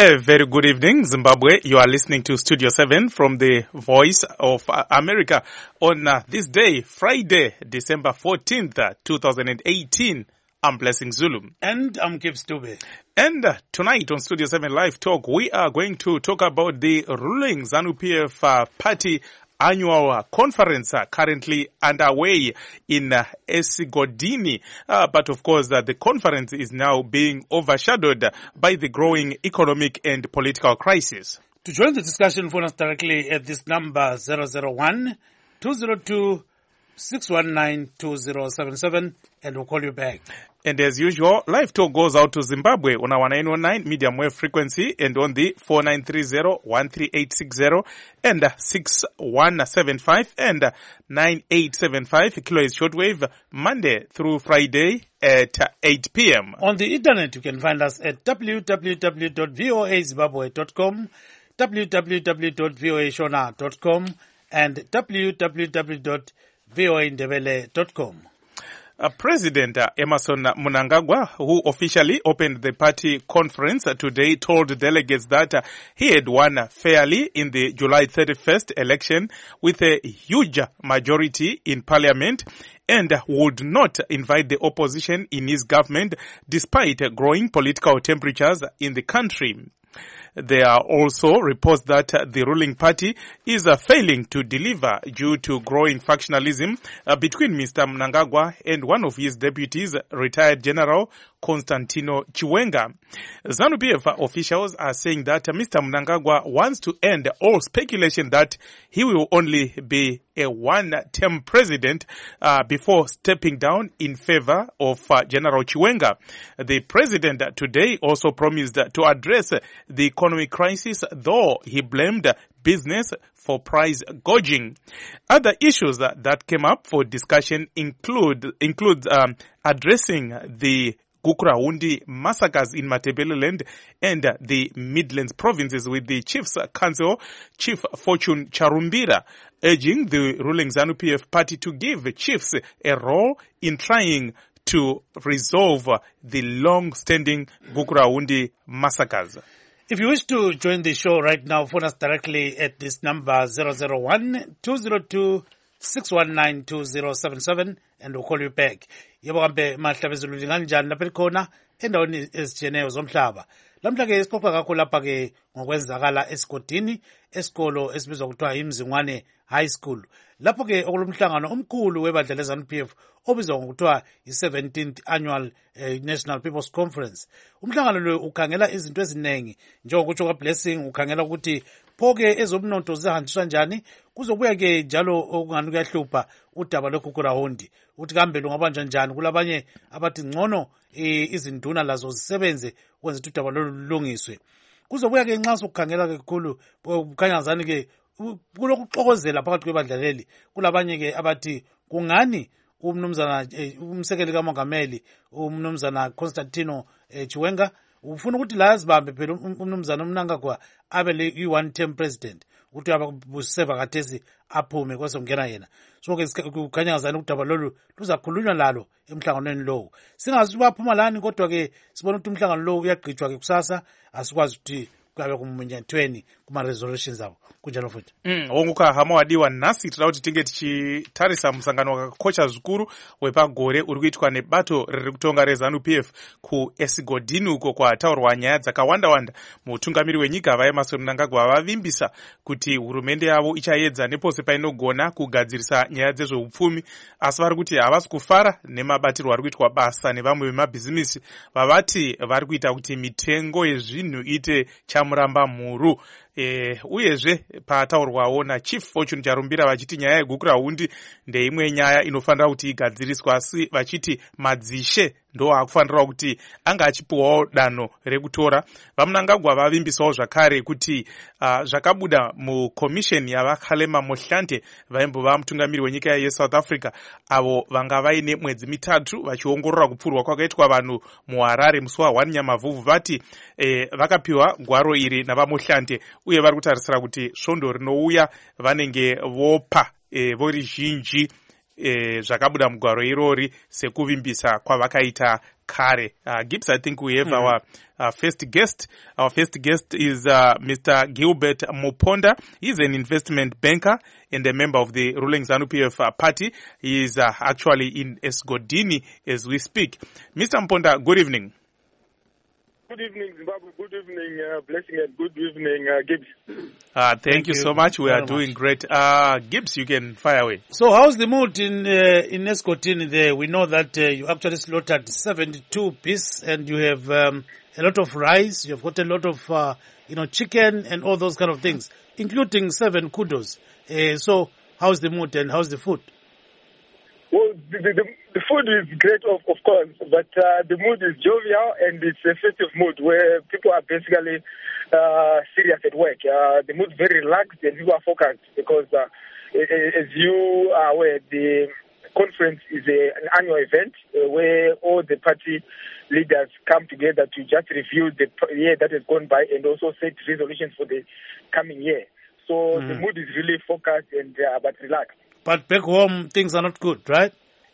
A very good evening, Zimbabwe. You are listening to Studio 7 from the Voice of America on this day, Friday, December 14th, 2018. I'm Blessing Zulu. And I'm Kip Stube. And tonight on Studio 7 Live Talk, we are going to talk about the ruling ZANU-PF party annual conference currently underway in Esigodini. But of course, the conference is now being overshadowed by the growing economic and political crisis. To join the discussion, phone us directly at this number 001-202-619-2077 and we'll call you back. And as usual, Live Talk goes out to Zimbabwe on our 919 medium wave frequency and on the 4930-13860 and 6175 and 9875 kilohertz shortwave Monday through Friday at 8 p.m. On the internet, you can find us at www.voazimbabwe.com, www.voashona.com and www.voaindebele.com. President Emmerson Mnangagwa, who officially opened the party conference today, told delegates that he had won fairly in the July 31st election with a huge majority in parliament and would not invite the opposition in his government despite growing political temperatures in the country. There are also reports that the ruling party is failing to deliver due to growing factionalism between Mr. Mnangagwa and one of his deputies, retired General Constantino Chiwenga. ZANU-PF officials are saying that Mr. Mnangagwa wants to end all speculation that he will only be a one-term president before stepping down in favor of General Chiwenga. The president today also promised to address the economic crisis, though he blamed business for price gouging. Other issues that came up for discussion include addressing the Gukurahundi massacres in Matabeleland and the Midlands provinces with the Chiefs Council, Chief Fortune Charumbira, urging the ruling ZANU-PF party to give the chiefs a role in trying to resolve the long-standing Gukurahundi massacres. If you wish to join the show right now, phone us directly at this number 001-202-619-2077 and we'll call you back. Yebo kambe mahlabezulu linganjani lapha likhona endaweni ezitshiyeneyo zomhlaba. Lamhla ke sixoxa kakhulu lapha ke ngokwenzakala esigodini esikolo esibizwa kuthiwa iMzingwane High School. Lapho ke okulomhlangano omkhulu webandla leZANU-PF obizwa ngokuthiwa i-17th Annual National People's Conference. Umhlangano lo ukhangela izinto eziningi njengokutsho kwaBlessing, ukhangela ukuthi phoke ezomnotho zihanjiswa njani, kuzobuya ke njalo okungani kuyahlupha udaba lweGukurahundi ukuthi kambe lungabanjwa njani. Kulabanye abathi ngcono izinduna lazo zisebenze ukwenza ukuthi udaba lolulungiswe. Kuzobuya ke nxa sokukhangela kakhulu kukhanya ngazani ke kulokuxokozela phakathi kwebandla leli. Kulabanye ke abathi kungani umnumzana umsekeli kamongameli umnumzana Constantino Chiwenga ufuna ukuthi la azibambe phela umnumzana Mnangagwa abe le one term president ukuthi abuseva kathesi aphume kwasongena yena. So ke kukhanya ngazani udaba lolu luzakhulunywa lalo emhlanganweni lo. Singazi baphuma lani kodwa ke sibona ukuthi umhlangano lo uyagqitshwa ke kusasa, asikwazi ukuthi kabe kumnyathweni kuma resolutions abo kunjalo futhi. Wonguka hama wadiwa nasi tira kuti tinge tichitarisa musangano wakakocha zvikuru wepagore uri kuitwa nebato riri kutonga reZANU-PF ku Esigodini uko kwataurwa nyaya dzakawanda-wanda. Mutungamiri wenyika vaEmmerson Mnangagwa vavimbisa kuti hurumende yavo ichaedza nepose painogona kugadzirisa nyaya dzezveupfumi, asi vari kuti havasi kufara nemabatirwo ari kuitwa basa nevamwe vemabhizimisi vavati vari kuita kuti mitengo yezvinhu ite chamuramba mhuru. Uyezve pataurwawo naChief Fortune Charumbira vachiti nyaya yeGukurahundi ndeimwe nyaya inofanira kuti igadziriswa, asi vachiti madzishe ndo akufanira kuti anga achipuwawo danho rekutora. VaMnangagwa vavimbisawo zvakare kuti zvakabuda mukomisheni yavaKhalema Mohlante vaimbova mutungamiri wenyika yeSouth Africa, avo vanga vaine mwedzi mitatu vachiongorora kupfurwa kwakaitwa vanhu muHarare musi wa1 Nyamavhuvhu, vati vakapiwa gwaro iri navaMohlante uye vari kutarisira kuti svondo rinouya vanenge vopa vori zhinji zvakabuda mugwaro irori sekuvimbisa kwavakaita Kare. Gibbs, I think we have our first guest. Our first guest is Mr. Gilbert Muponda. He's an investment banker and a member of the ruling ZANU-PF party. He is actually in Esgodini as we speak. Mr. Muponda, good evening. Good evening, Zimbabwe. Good evening, Blessing, and good evening, Gibbs. Thank you so much. We are doing great. Gibbs, you can fire away. So how's the mood in Esgodini there? We know that you actually slaughtered 72 pigs and you have a lot of rice. You've got a lot of, chicken and all those kind of things, including 7 kudos. So how's the mood and how's the food? Well, the food is great, of course, but the mood is jovial and it's a festive mood where people are basically serious at work. The mood is very relaxed and people are focused because, as you are aware, the conference is an annual event where all the party leaders come together to just review the year that has gone by and also set resolutions for the coming year. So the mood is really focused and but relaxed. But back home, things are not good, right?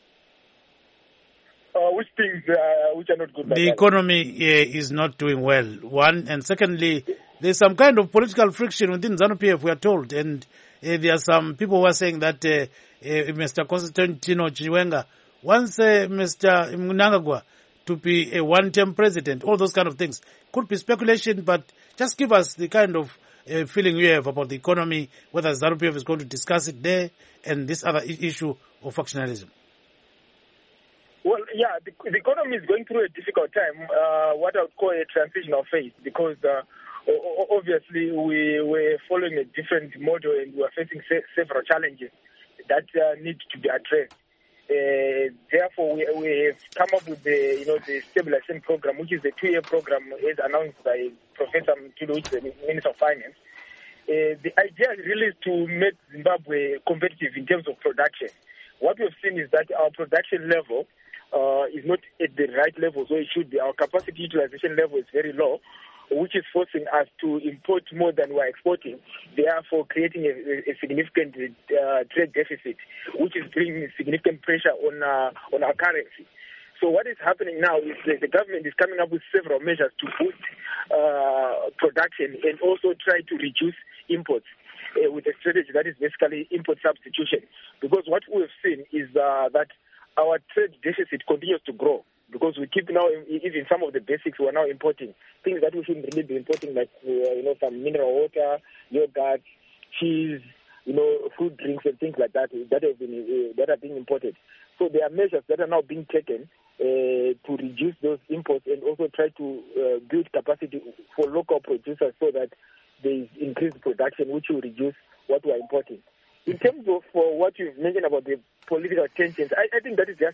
Which things which are not good? The economy is not doing well, one. And secondly, there's some kind of political friction within ZANU-PF, we are told. And there are some people who are saying that Mr. Constantino Chiwenga wants Mr. Mnangagwa to be a one-term president. All those kind of things. Could be speculation, but just give us the kind of feeling you have about the economy, whether ZANU-PF is going to discuss it there, and this other issue of factionalism. Well, yeah, the economy is going through a difficult time, what I would call a transitional phase, because obviously we were following a different model and we are facing several challenges that need to be addressed. Therefore, we have come up with the stabilization program, which is a 2-year program as announced by Professor Mtulu, which is the Minister of Finance. The idea really is to make Zimbabwe competitive in terms of production. What we've seen is that our production level is not at the right level, so it should be. Our capacity utilization level is very low, which is forcing us to import more than we're exporting, therefore creating a significant trade deficit, which is bringing significant pressure on our currency. So what is happening now is the government is coming up with several measures to boost production and also try to reduce imports with a strategy that is basically import substitution. Because what we've seen is that our trade deficit continues to grow because we keep now, even some of the basics we are now importing, things that we shouldn't really be importing, like, some mineral water, yogurt, cheese, fruit drinks and things like that that are being imported. So there are measures that are now being taken to reduce those imports and also try to build capacity for local producers so that there is increased production, which will reduce what we are importing. In terms of what you mentioned about the political tensions, I think that is just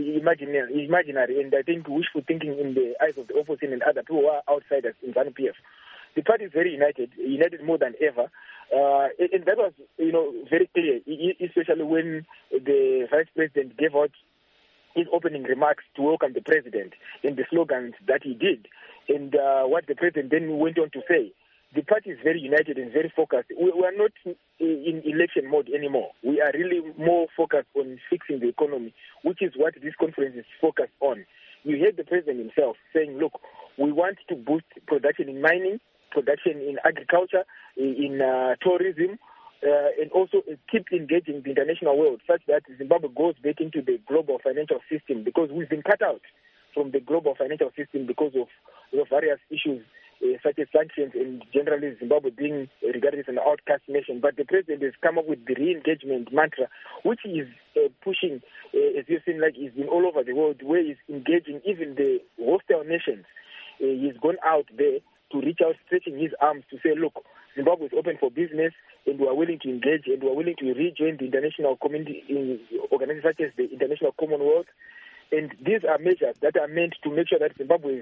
imaginary, and I think wishful thinking in the eyes of the opposition and other people who are outsiders in ZANU-PF. The party is very united more than ever, and that was, very clear, especially when the vice president gave out his opening remarks to welcome the president and the slogans that he did, and what the president then went on to say. The party is very united and very focused. We are not in election mode anymore. We are really more focused on fixing the economy, which is what this conference is focused on. You heard the president himself saying, look, we want to boost production in mining, production in agriculture, in tourism, and also keep engaging the international world such that Zimbabwe goes back into the global financial system, because we've been cut out from the global financial system because of various issues such as sanctions and generally Zimbabwe being regarded as an outcast nation. But the president has come up with the re-engagement mantra, which is pushing, as you've seen, like he's been all over the world, where he's engaging even the hostile nations. He's gone out there to reach out, stretching his arms to say, look, Zimbabwe is open for business and we are willing to engage and we are willing to rejoin the international community in organizations such as the International Commonwealth. And these are measures that are meant to make sure that Zimbabwe is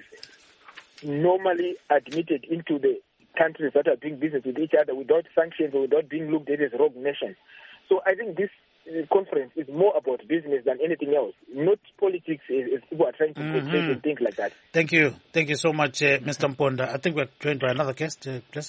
normally admitted into the countries that are doing business with each other without sanctions or without being looked at as a rogue nation. So I think this conference is more about business than anything else, not politics as people are trying to portray and things like that. Thank you. Thank you so much, Mr. Muponda. I think we're joined by another guest. That's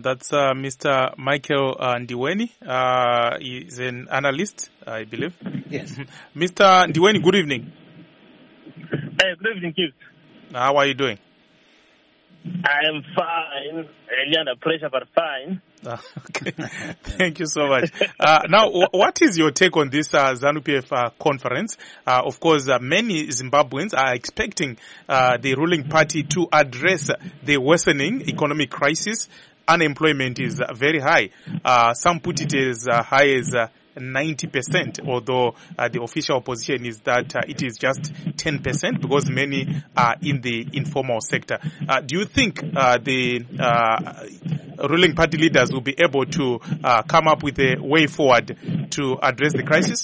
Mr. Michael Ndiweni. He's an analyst, I believe. Yes. Mr. Ndiweni, good evening. Good evening, Keith. How are you doing? I am fine. Really under pressure, but fine. Okay. Thank you so much. Now, what is your take on this ZANU-PF conference? Of course, many Zimbabweans are expecting the ruling party to address the worsening economic crisis. Unemployment is very high. Some put it as high as 90%, although the official opposition is that it is just 10% because many are in the informal sector. Do you think the ruling party leaders will be able to come up with a way forward to address the crisis?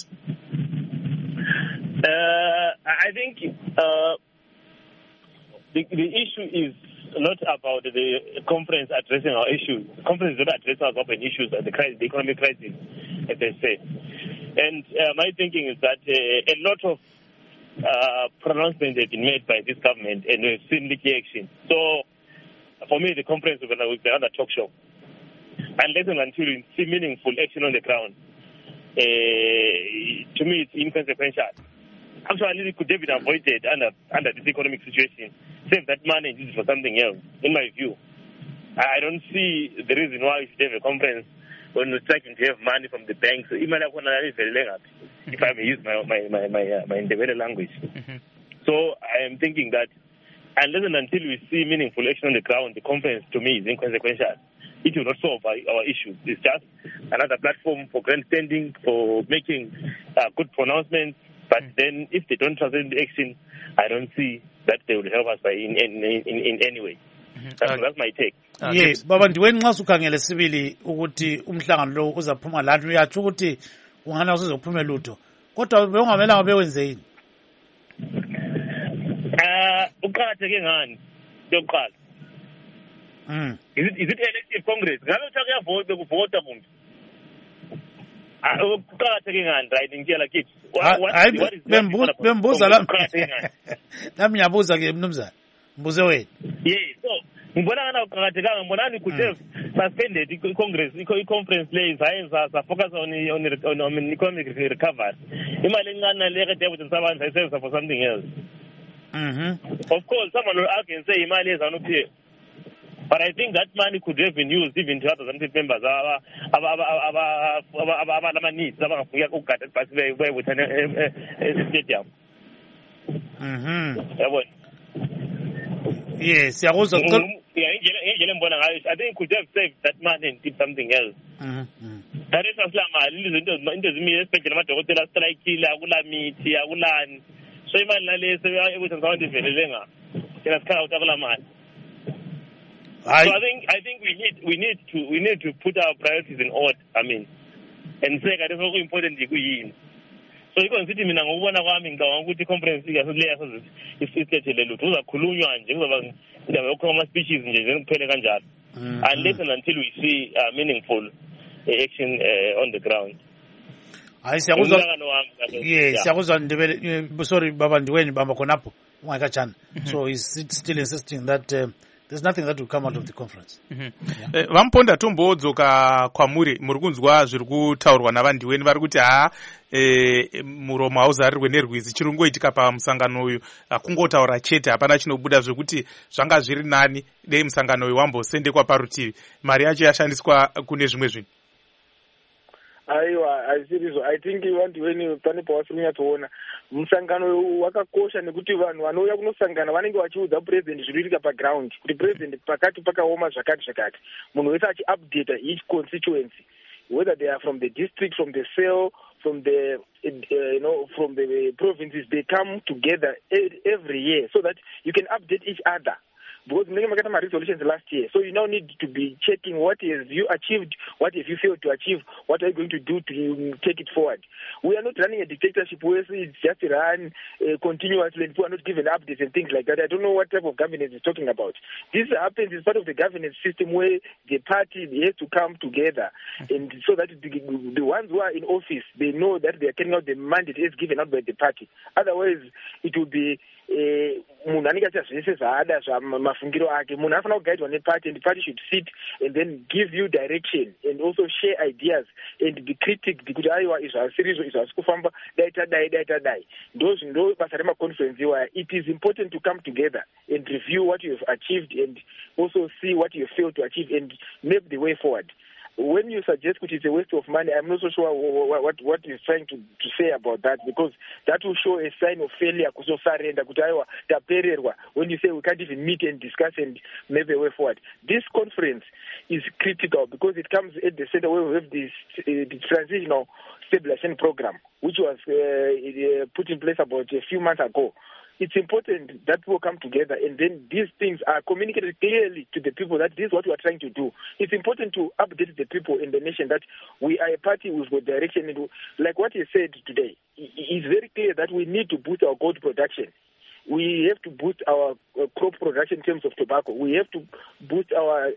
I think the issue is not about the conference addressing our issues. The conference does not address our open issues and the economic crisis, as they say. And my thinking is that a lot of pronouncements have been made by this government, and we've seen leaky action. So, for me, the conference will be another talk show. Unless and until we see meaningful action on the ground, to me, it's inconsequential. Actually, it could have been avoided under this economic situation. Save that money and use it for something else, in my view. I don't see the reason why we should have a conference when we're trying to have money from the banks. If I may use my Ndebele language. Mm-hmm. So I am thinking that unless and until we see meaningful action on the ground, the conference to me is inconsequential. It will not solve our issues. It's just another platform for grandstanding, for making good pronouncements. But then, if they don't translate into action, I don't see that they will help us in any way. That's my take. Yes, baba ndiweni nxa ukhangele sibili ukuthi umhlangano lo uzaphuma lani uyatsho ukuthi ungana uzophuma lutho. Kodwa bekungamelanga bewenze yini? Uqhatheke ngani? Yokuqala. Is it elective congress? Ngabe uthaka yavota bekuvota kumbi. Uqhatheke ngani right ngiyala kithi? Bembuza la. Nami ngiyabuza ke mnumzana. Mbuze wena. Yes, so ngibona ngana uqhathekanga ngibona ni could have suspended i-congress i-conference le sayenza focus on economic recovery. Imali encane le kade ukuthi sabantu sayisebenza for something else. Of course, someone will argue and say imali ezanu-PF. But I think that money could have been used even to other ZANU-PF members needs abangafika ukugada ibhasi bebuthane stadium. Yabona. Yes, siyakuzwa. Indlela embona ngayo, I think could have saved that money and did something else. Darisa mali into ezimile esibhedlela amadokotela strikeile akulamithi akulani. So imali nale ukuthi ngisabantu ivelele nga. Thina sikhala ukuthi akula mali. So I think we need to put our priorities in order. I mean, and say that is also important kuyini. So you can see mina ngokubona kwami ngicabanga ukuthi conference ikahle isithethe lutho uzakhulunywa nje kuzoba indaba yokukhuluma speeches nje kuphele kanjalo. Unless and until we see meaningful action on the ground. Hayi siyakuzwa. Yes, siyakuzwa Ndebele. Sorry baba ndiweni bamba khonapho ungakachana. So he's still insisting that there's nothing that will come out of the conference. Vamponda tombodzoka kwamuri muri kunzwa zviri kutaurwa navandiweni vari kuti muromo hauzarirwe nerwizi chirongoitika pamusangano uyu kungotaura chete hapana chinobuda zvekuti zvanga zviri nani dei musangano uyu wambosendekwa parutivi mari yacho yashandiswa kune zvimwe zvinhu. Aiwa, azvirizvo. I think vandiweni pane pawasiri kunyatsoona musangano wakakosha nekuti vanhu vanouya kunosangana vanenge vachiudza president zvinoitika paground kuti president pakati pakaoma zvakati munhu wese achiupdate each constituency whether they are from the district, from the cell, from the from the provinces. They come together every year so that you can update each other. Because we got my resolutions last year, so you now need to be checking what have you achieved, what have you failed to achieve, what are you going to do to take it forward. We are not running a dictatorship where it's just run continuously and people are not given updates and things like that. I don't know what type of governance is talking about. This happens as part of the governance system where the party has to come together, and so that the ones who are in office, they know that they are carrying out the mandate as given out by the party. Otherwise, it will be munhu anenge achazvese zvaada zvamafungiro ake. Munhu anofanira kugaidwa neparty, and the party should sit and then give you direction and also share ideas and be critic kuti aiwa izvo hazisirizvo, izvo hazisi kufamba, dai tadai. Ndo basa remaconference iwaya. It is important to come together and review what you have achieved and also see what you failed to achieve and map the way forward. When you suggest that it's a waste of money, I'm not so sure what you're trying to say about that, because that will show a sign of failure. When you say we can't even meet and discuss and map a way forward. This conference is critical because it comes at the center where we have this the transitional stabilization program, which was put in place about a few months ago. It's important that people come together and then these things are communicated clearly to the people that this is what we are trying to do. It's important to update the people in the nation that we are a party with good direction. And like what you said today, it's very clear that we need to boost our gold production. We have to boost our crop production in terms of tobacco. We have to boost our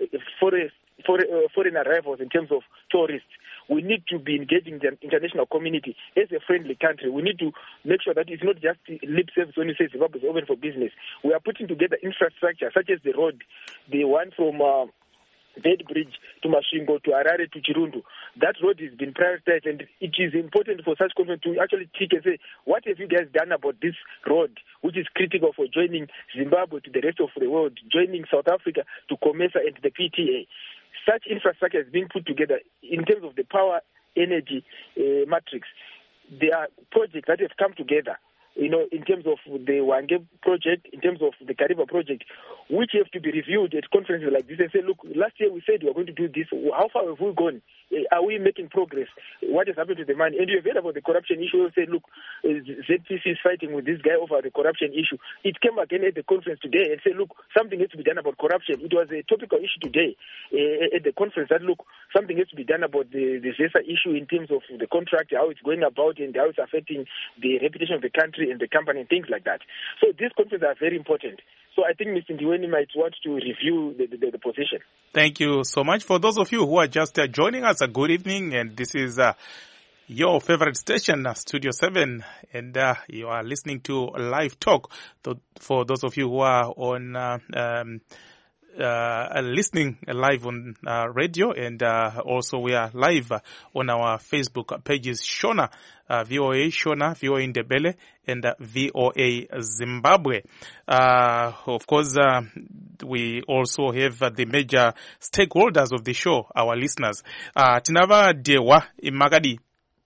foreign arrivals in terms of tourists. We need to be engaging the international community as a friendly country. We need to make sure that it's not just lip service when you say Zimbabwe is open for business. We are putting together infrastructure such as the road, the one from Bedbridge to Masvingo to Harare to Chirundu. That road has been prioritized, and it is important for such conference to actually check and say, what have you guys done about this road, which is critical for joining Zimbabwe to the rest of the world, joining South Africa to COMESA and the PTA. Such infrastructure is being put together in terms of the power energy matrix. There are projects that have come together, in terms of the Wange project, in terms of the Kariba project, which have to be reviewed at conferences like this and say, look, last year we said we were going to do this. How far have we gone? Are we making progress? What has happened to the money? And you've heard about the corruption issue. You say, look, ZPC is fighting with this guy over the corruption issue. It came again at the conference today and said, look, something has to be done about corruption. It was a topical issue today at the conference that, look, something has to be done about the ZESA issue in terms of the contract, how it's going about and how it's affecting the reputation of the country and the company and things like that. So these conferences are very important. So I think Mr. Ndiweni might want to review the position. Thank you so much. For those of you who are just joining us, a good evening. And this is your favorite station, Studio 7. And you are listening to Live Talk. For those of you who are on listening live on radio, and also we are live on our Facebook pages, Shona, VOA Shona, VOA Ndebele, and VOA Zimbabwe. Of course, we also have the major stakeholders of the show, our listeners. Tinava Dewa Imagadi.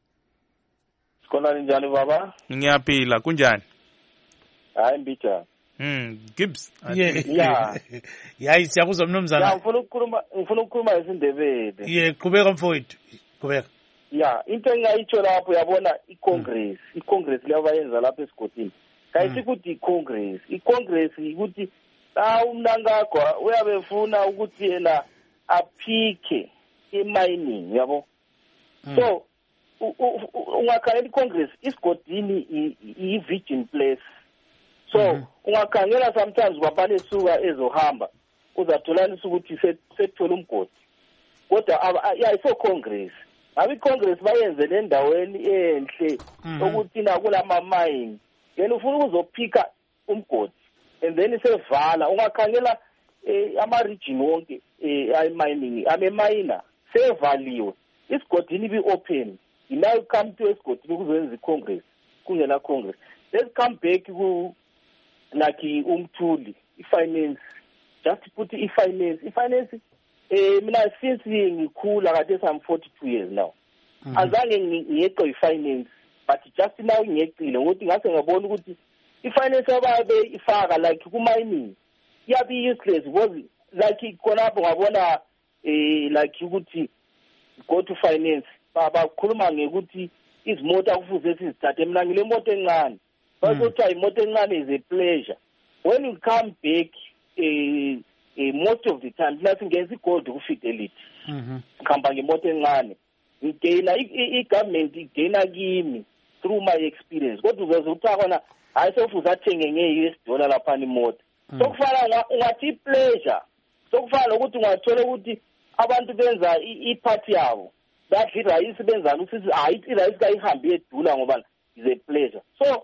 Skona njani baba? Ngiyapila kunjani? Hayi mbita. Gibbs. Yeah. Yeah, siyakuzwa mnumzana. Ya ngifuna ukukhuluma isiNdebele. Yeah, kubeka mfowethu. Kubeka. Ya, into engayitsho lapho yabona iCongress leyabayenza lapha esigodini. Kayithi ukuthi iCongress ukuthi umnangagwa uyabefuna ukuthi yena aphike imining yabo. So ungakhangela iCongress isigodini i-virgin place. So ungakhangela sometimes kwabale suka ezohamba uzatholanisa ukuthi sethola umgodi. Kodwa so Congress abi Congress bayenze le ndaweni enhle ukuthi na kulama mine yena ufuna ukuzophika umgodi and then sevala. Ungakhangela ama region wonke mining miner sevaliwe isigodini be open. Now come to esigodini kuzoyenza iCongress kungena Congress. Let's come back to like umthuli ifinance, just put ifinance mina since ngikhula kade I'm 42 years now azange ngiyeqe ifinance, but just now ngiyeqile ngokuthi ngase ngabona ukuthi ifinance ababe ifaka like ku mining yabi useless because like khonapho ngabona like ukuthi go to finance bakhuluma ngekuthi izimoto kufuze sizithathe. Mina ngile moto encane basotha imoto encane is a pleasure. When you come back most of the time nothing gets gold kufidelity khamba ngemoto encane ngigena igovernment igena kimi through my experience. Kodwa uzozuthi khona hayi sofuza athenge nge-US dollar lapha imoto sokufana ungathi pleasure sokufana ukuthi ungathola ukuthi abantu benza iparty yabo badla irayisi benza ukuthi hayi irayisi kayihambi edula ngoba is a pleasure. So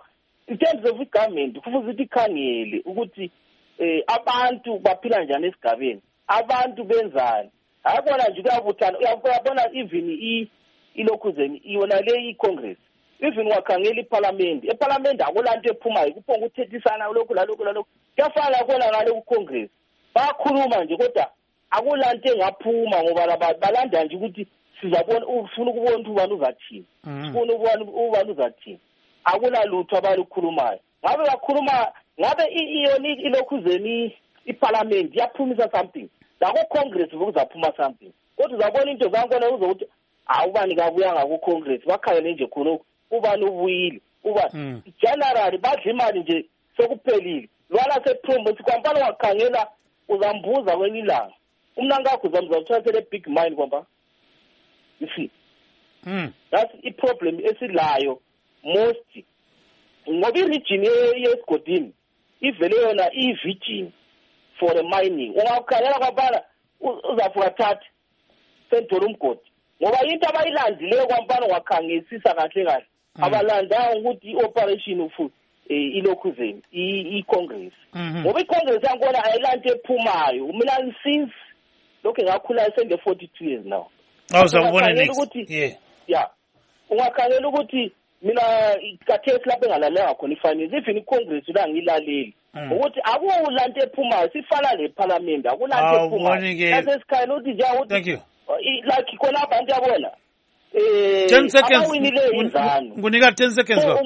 in terms of government kufuze ukuthi ikhangele ukuthi abantu baphila njani esigabeni, abantu benzani. Akubona nje kuyabuthana, uyabona even ilokhuzeni yona le iCongress, even wakhangela iParliament, eParliament akulanto ephumayo kuphonga ukuthethisana lokho lalokho kuyafana kona ngale kuCongress. Bakhuluma nje kodwa akulanto engaphuma ngoba balanda nje ukuthi sizabona ufuna ukubona ukuthi ubani uzathini, ufuna ukubona ubani uzathini. Akulalutho abalukhulumayo. Ngabe bakhuluma ngabe iyona ilokhuzeni iParliament yaphumisa something. Lakho Congress ukuzaphuma something. Kodwa uzabona into zankona uzokuthi awubani kabuya ngako Congress bakhangele nje khona ubani ubuyile. Ubani generally badla imali nje sokuphelile. Lwana sePromos kwampala wakhangela uzambuza kwenye ilanga. Umnangakho uzamthathele big mind kwamba. You see. That's a problem esilayo most. Ngoba region yeSgodini ivele yona i-virgin for the mining. Ungakhangela kwampala uzafuka thathi sentola umgodi. Ngoba into abayilandileyo kwampala wakhangesisa kahle. Abalanda ukuthi i-operation ufu ilokhuzeni iCongress. Ngoba iCongress yankona ayilanto ephumayo. Mina since lokho ngakhula senge 42 years now. Awuzakubona next. Yeah. Ungakhangela ukuthi mina ikathesi lapho engalalela khona ifinance even iCongress la ngilaleli. Ukuthi akulanto ephumayo sifana leParliament akulanto ephumayo. Bese sikhayela ukuthi nje ukuthi thank you. Like khona abantu yabona 10 seconds. Ngunika 10 seconds lo.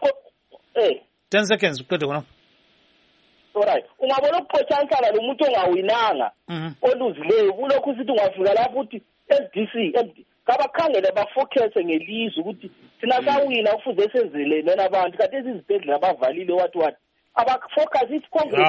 10 seconds uqede khona. Alright. Ungabona ukuphotshansana lo muntu ongawinanga oluzileyo kulokhu sithi ungafika lapho uthi SDC kabakhangele bafocus ngelizwe ukuthi sina sawina ufuze senzele nena abantu kanti izibhedlela abavalile wathi abafocus iCongress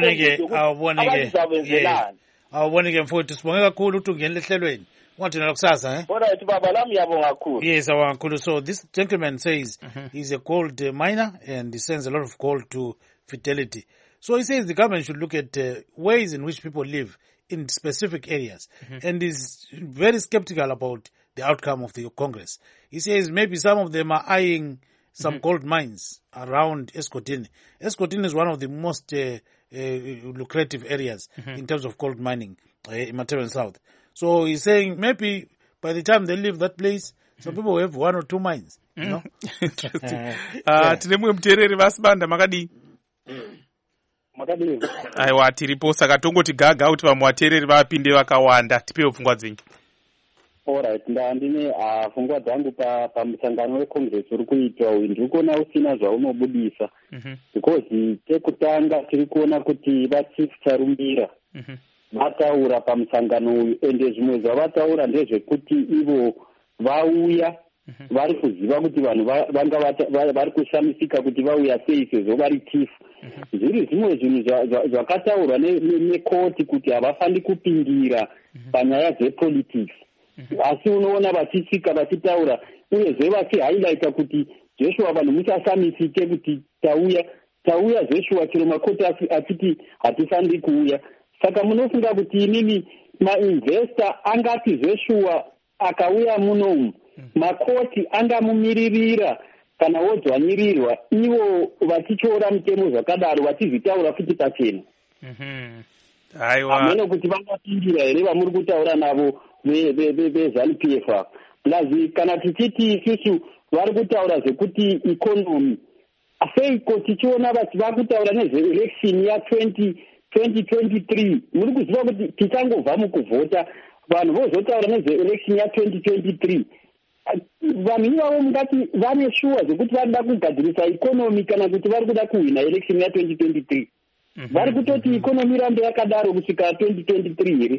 awubonike mfowethu sibonge kakhulu ukuthi ungene ehlelweni ungathi nalokusasa Alright baba lami yabonga kakhulu. Yes awakakhulu. So this gentleman says he's a gold miner and he sends a lot of gold to Fidelity. So he says the government should look at ways in which people live in specific areas and is very skeptical about the outcome of the Congress. He says maybe some of them are eyeing some gold mines around Escotini. Escotini is one of the most lucrative areas in terms of gold mining in Matebele South. So he's saying maybe by the time they leave that place, some people will have 1 or 2 mines. You know? Interesting. Tinemwe mtereri vasibanda makadi. Aiwa tiripo saka tongoti gaga kuti vamwe vateereri vapinde vakawanda tipewo pfungwa dzenyu. Alright, ndine pfungwa dzangu pamusangano weCongress uri kuitwa uyu ndiri kuona usina zvaunobudisa because chekutanga tiri kuona kuti vachief Charumbira vataura pamusangano uyu ende zvimwe zvavataura ndezvekuti ivo vauya vari kuziva kuti vanhu vanga vari kushamisika kuti vauya sei sezvo vari chief. Zviri zvimwe zvinhu zvakataurwa nekoti kuti havafani kupindira panyaya dzepolitics. Asi unoona vachisvika vachitaura uyezve vachihighlighta kuti Joshua vanhu musashamisike kuti tauya Joshua chero makoti achiti hatifaniri kuuya. Saka munofunga kuti inini mainvestor angati Joshua akauya munomu makoti angamumiririra kana wodzwanyirirwa ivo vachichora mutemo zvakadaro vachizvitaura futi pachena. Hamene kuti vangapindira here vamuri kutaura navo veZANU-PF. Plus kana tichiti isusu vari kutaura zvekuti ikonomi seiko tichiona vakutaura nezveelection ya2023 muri kuziva kuti tichangobva mukuvhota vanhu vozotaura nezveelection ya2023 vanhu ivavo mungati vane shuwa zvekuti varikuda kugadzirisa ikonomi kana kuti vari kuda kuhwina election ya2023 vari kutoti ikonomi rambe yakadaro kusvika 2023 here.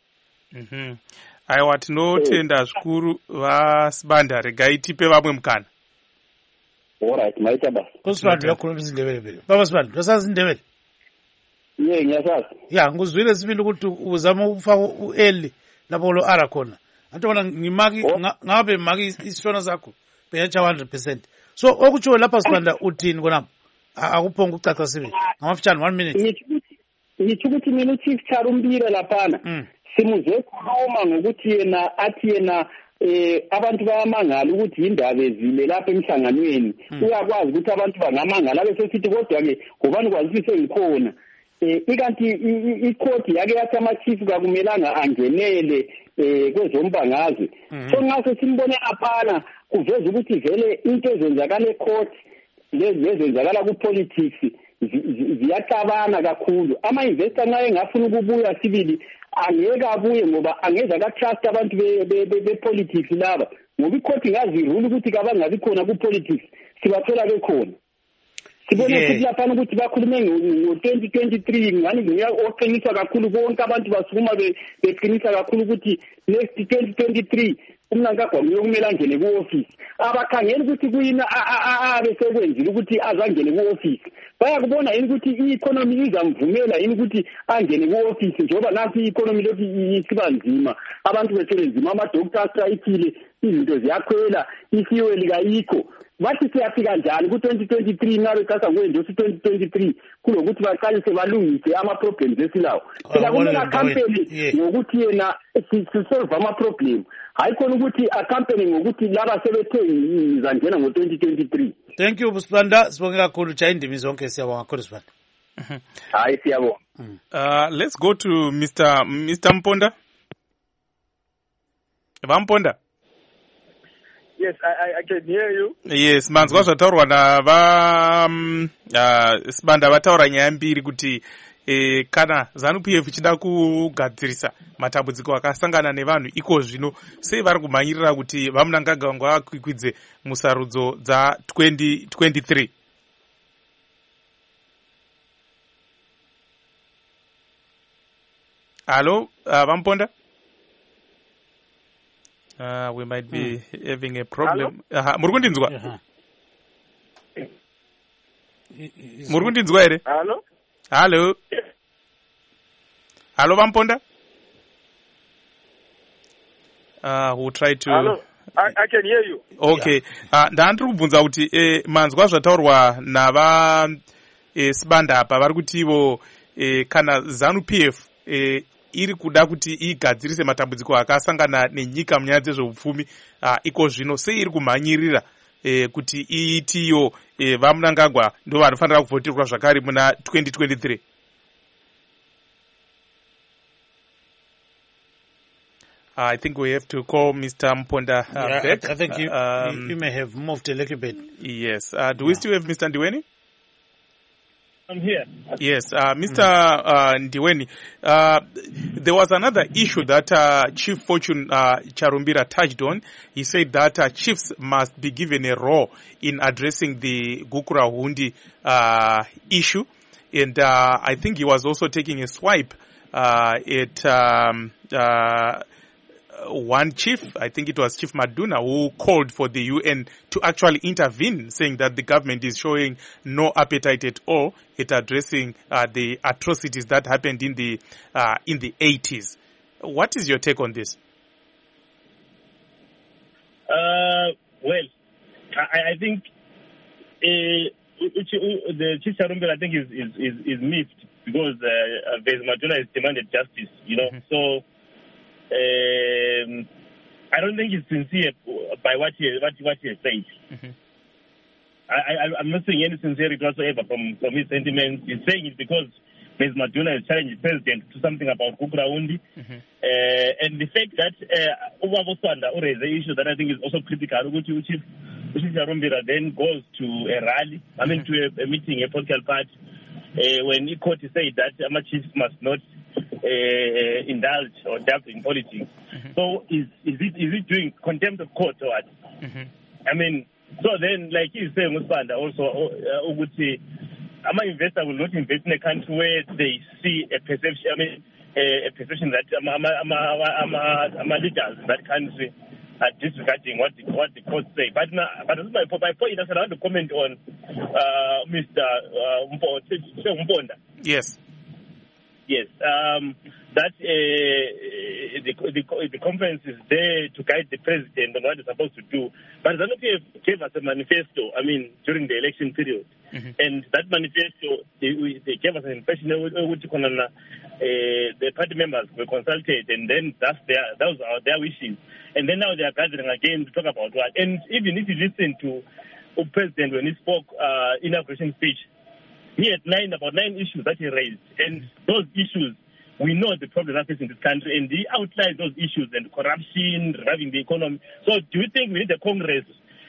Aiwa tinotenda zvikuru vasibanda regai tipe vamwe mukana. Alright maita basa kusibanda yakhuluma izindebele baba sibanda wasazi indebele ngiyasazi nguzwile sibili ukuthi uzama ukufaka u-L lapho lo ara khona antobona ngimaki ngabe maki isishona sakho beyacha 100%. So okutsho lapha sibanda uthini konapho akuphonga ucaca sibe ngamafutshane 1 minute. Ngithi ukuthi mina uChief Charumbira laphana simuzwe khuluma ngokuthi yena athi yena abantu bayamangala ukuthi indaba ezile lapha emhlanganweni uyakwazi ukuthi abantu bangamangala bese sithi kodwa ke ngobani kwazi sengikhona ikanti ikhodi yake yathi ama-chief kakumelanga angenele kwezombangazwe so ngaso simbone aphana kuveza ukuthi vele into ezenzakala ecourt lezenzakala ku-politics ziyaxabana kakhulu ama-investor nxa engafuna ukubuya sibili angeke abuye ngoba angeza ka-trust abantu be-politics laba ngoba ikhodi ngazirule ukuthi kabangabi khona ku-politics sibathola bekhona sibone futhi laphana ukuthi bakhulume ngo-2023 ngani oqiniswa kakhulu bonke abantu basukuma beqinisa kakhulu ukuthi next 2023 uMnangagwa uyokumele angene ku-office abakhangeli ukuthi kuyini abe sekwenzile ukuthi azangene ku-office bayakubona yini ukuthi i-economy izamvumela yini ukuthi angene ku-office njengoba nansi i-economy lokhu isiba nzima abantu bethele nzima ama-doctor strayikile izinto ziyakhwela ifuel kayikho bathi siyafika njani ku-2023 nxa bethatha kwendosi 2023 kulokuthi baqalise balungise ama-problems esilawo phela kumele akhampeni ngokuthi yena sisolve ama-problem hayi khona ukuthi akhampeni ngokuthi laba sebethe ngizangena ngo-2023. Thank you Busibanda, sibonge kakhulu jaya indimi zonke, siyabonga kakhulu Busibanda. Hayi siyabonga. Let's go to Mr. Mponda. Vamponda. Yes, I can hear you. Yes, manzwa zvataurwa Sibanda vataura nyaya mbiri kuti kana ZANU-PF ichida kugadzirisa matambudziko akasangana nevanhu iko zvino sei vari kumhanyirira kuti vaMnangagwa ngavakwikwidze musarudzo dza 2023. Hello, Vamponda? We might be having a problem. Murukundinzwa? Murukundinzwa ere? Hello? Hello? Hello, Vamponda? We'll try to... Hello? I can hear you. Okay. Ndandiri kubvunza kuti manzwa zvataurwa nava Sibanda apa vari kuti ivo kana ZANU-PF iri kuda kuti igadzirise matambudziko akasangana nenyika munyaya dzezveupfumi iko zvino sei iri kumhanyirira kuti iitiyo vaMnangagwa ndo vanofanira kuvhoterwa zvakare muna 2023. I think we have to call Mr. Mponda back. I think you may have moved a little bit. Yes. Do we still have Mr. Ndiweni? I'm here. Yes, Mr. Ndiweni, there was another issue that Chief Fortune Charumbira touched on. He said that chiefs must be given a role in addressing the Gukurahundi issue. And I think he was also taking a swipe at one chief, I think it was Chief Maduna, who called for the UN to actually intervene, saying that the government is showing no appetite at all at addressing the atrocities that happened in the 80s. What is your take on this? Well, I think the Chief Charumbira, I think, is miffed because Vez Maduna has demanded justice, you know. So I don't think he's sincere by what he has said. I'm not seeing any sincerity whatsoever from his sentiments. He's saying it because Vez Maduna has challenged the president to something about Gukurahundi. And the fact that Ubaboswanda raised the issue that I think is also critical, which Chief Charumbira then goes to a rally, to a meeting, a political party, when the court said that chiefs must not indulge or dabble in politics. So is it doing contempt of court or what? So then, like he's saying, Musbanda also, Ama investor will not invest in a country where they see a perception, a perception that Ama leaders in that country are disregarding what the courts say. But my point is I want to comment on Mr. Mponda. Yes. Yes, that the conference is there to guide the president on what he's supposed to do. But ZANU-PF gave us a manifesto, during the election period. And that manifesto, they gave us an impression which the party members were consulted, and then those are their wishes. And then now they are gathering again to talk about what. And even if you listen to the president when he spoke inauguration speech, he had about nine issues that he raised. And those issues, we know the problems that face in this country, and he outlined those issues and corruption, reviving the economy. So do you think we need a conference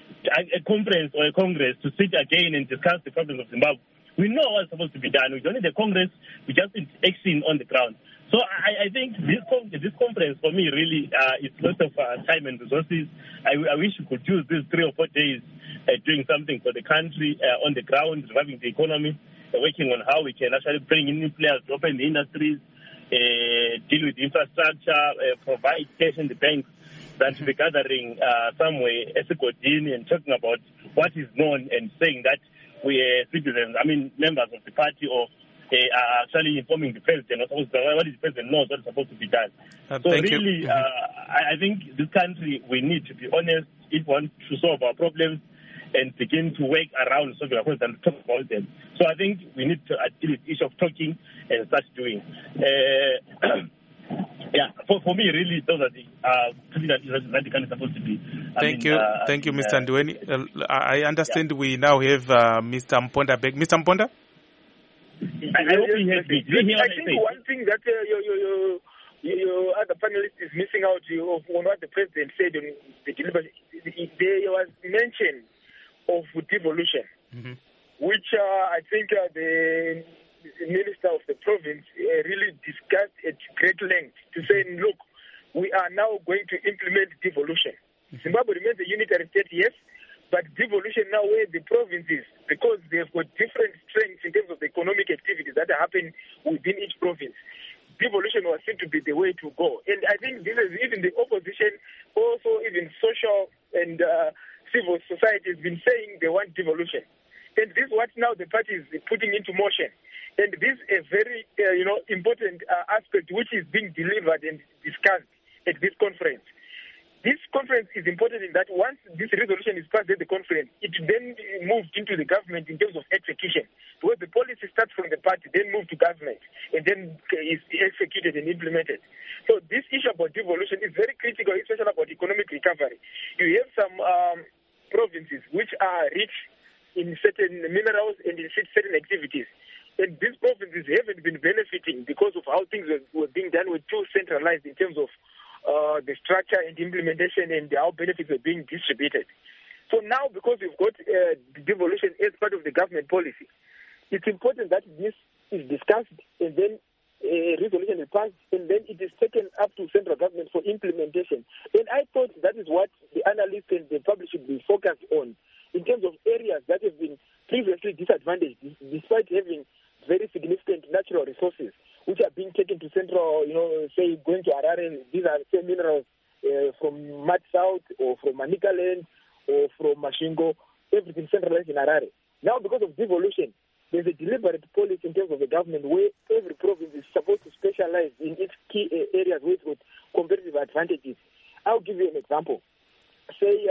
to sit again and discuss the problems of Zimbabwe? We know what's supposed to be done. We don't need a Congress. We just need action on the ground. So I think this conference, for me, really, it's a lot of time and resources. I wish we could use these 3 or 4 days doing something for the country on the ground, reviving the economy, working on how we can actually bring in new players to open the industries, deal with infrastructure, provide cash in the banks, than to be gathering somewhere as a Godini and talking about what is known and saying that we are citizens, members of the party, or are actually informing the president what the president knows what is supposed to be done. So really, I think this country, we need to be honest if we want to solve our problems and begin to work around solving our problems and talk about them. So I think we need to deal with the issue of talking and start doing. For me, really, those are the critical issues that the country is supposed to be. Thank you, Mr. Ndweni. I understand we now have Mr. Mponda back. Mr. Mponda? I hope he has me. I think one thing that your other panelist is missing out on what the president said on the deliberation, there was mention of devolution, which I think the minister of the province really discussed at great length to say, look, we are now going to implement devolution. Zimbabwe remains a unitary state, yes, but devolution now where the provinces, because they've got different strengths in terms of the economic activities that happen within each province, devolution was seen to be the way to go. And I think this is even the opposition, also even social and civil society has been saying they want devolution. And this is what now the party is putting into motion. And this is a very important aspect which is being delivered and discussed at this conference. This conference is important in that once this resolution is passed at the conference, it then moves into the government in terms of execution, where the policy starts from the party, then move to government, and then is executed and implemented. So this issue about devolution is very critical, especially about economic recovery. You have some provinces which are rich in certain minerals and in certain activities. And these provinces haven't been benefiting because of how things were being done, were too centralized in terms of the structure and implementation and how benefits are being distributed. So now, because we've got devolution as part of the government policy, it's important that this is discussed and then a resolution is passed and then it is taken up to central government for implementation. And I thought that is what the analysts and the public should be focused on in terms of areas that have been previously disadvantaged despite having very significant natural resources which are being taken to central, say going to Harare. These are, say, minerals from Mat South or from Manika Land or from Mashingo, everything centralized in Harare. Now, because of devolution, there's a deliberate policy in terms of the government where every province is supposed to specialize in its key areas with competitive advantages. I'll give you an example. Say,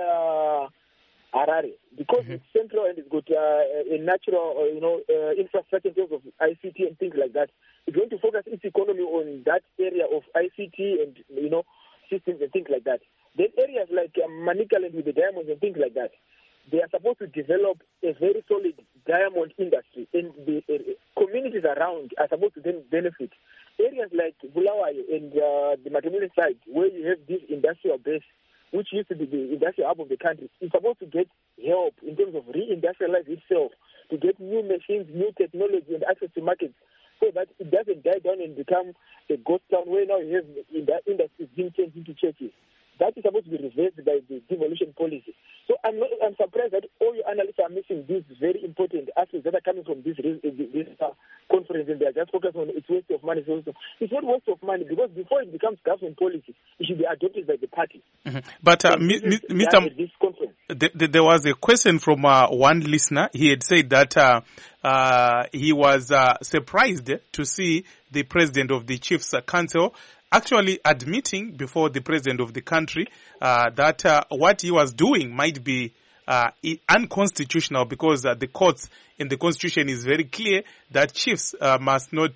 Harare, because it's central and it's got a natural, infrastructure in terms of ICT and things like that. It's going to focus its economy on that area of ICT and, systems and things like that. Then areas like Manicaland with the diamonds and things like that, they are supposed to develop a very solid diamond industry, and the communities around are supposed to then benefit. Areas like Bulawayo and the Matamune side, where you have this industrial base, which used to be the industrial hub of the country, is supposed to get help in terms of re-industrialize itself, to get new machines, new technology, and access to markets, so that it doesn't die down and become a ghost town where now you have industries being changed into churches. That is supposed to be reversed by the devolution policy. So I'm surprised that all your analysts are missing these very important aspects that are coming from this conference, and they are just focused on its waste of money. So it's not waste of money, because before it becomes government policy, it should be adopted by the party. But this conference, there was a question from one listener. He had said that he was surprised to see the president of the Chiefs Council, actually admitting before the president of the country that what he was doing might be unconstitutional, because the courts in the constitution is very clear that chiefs must not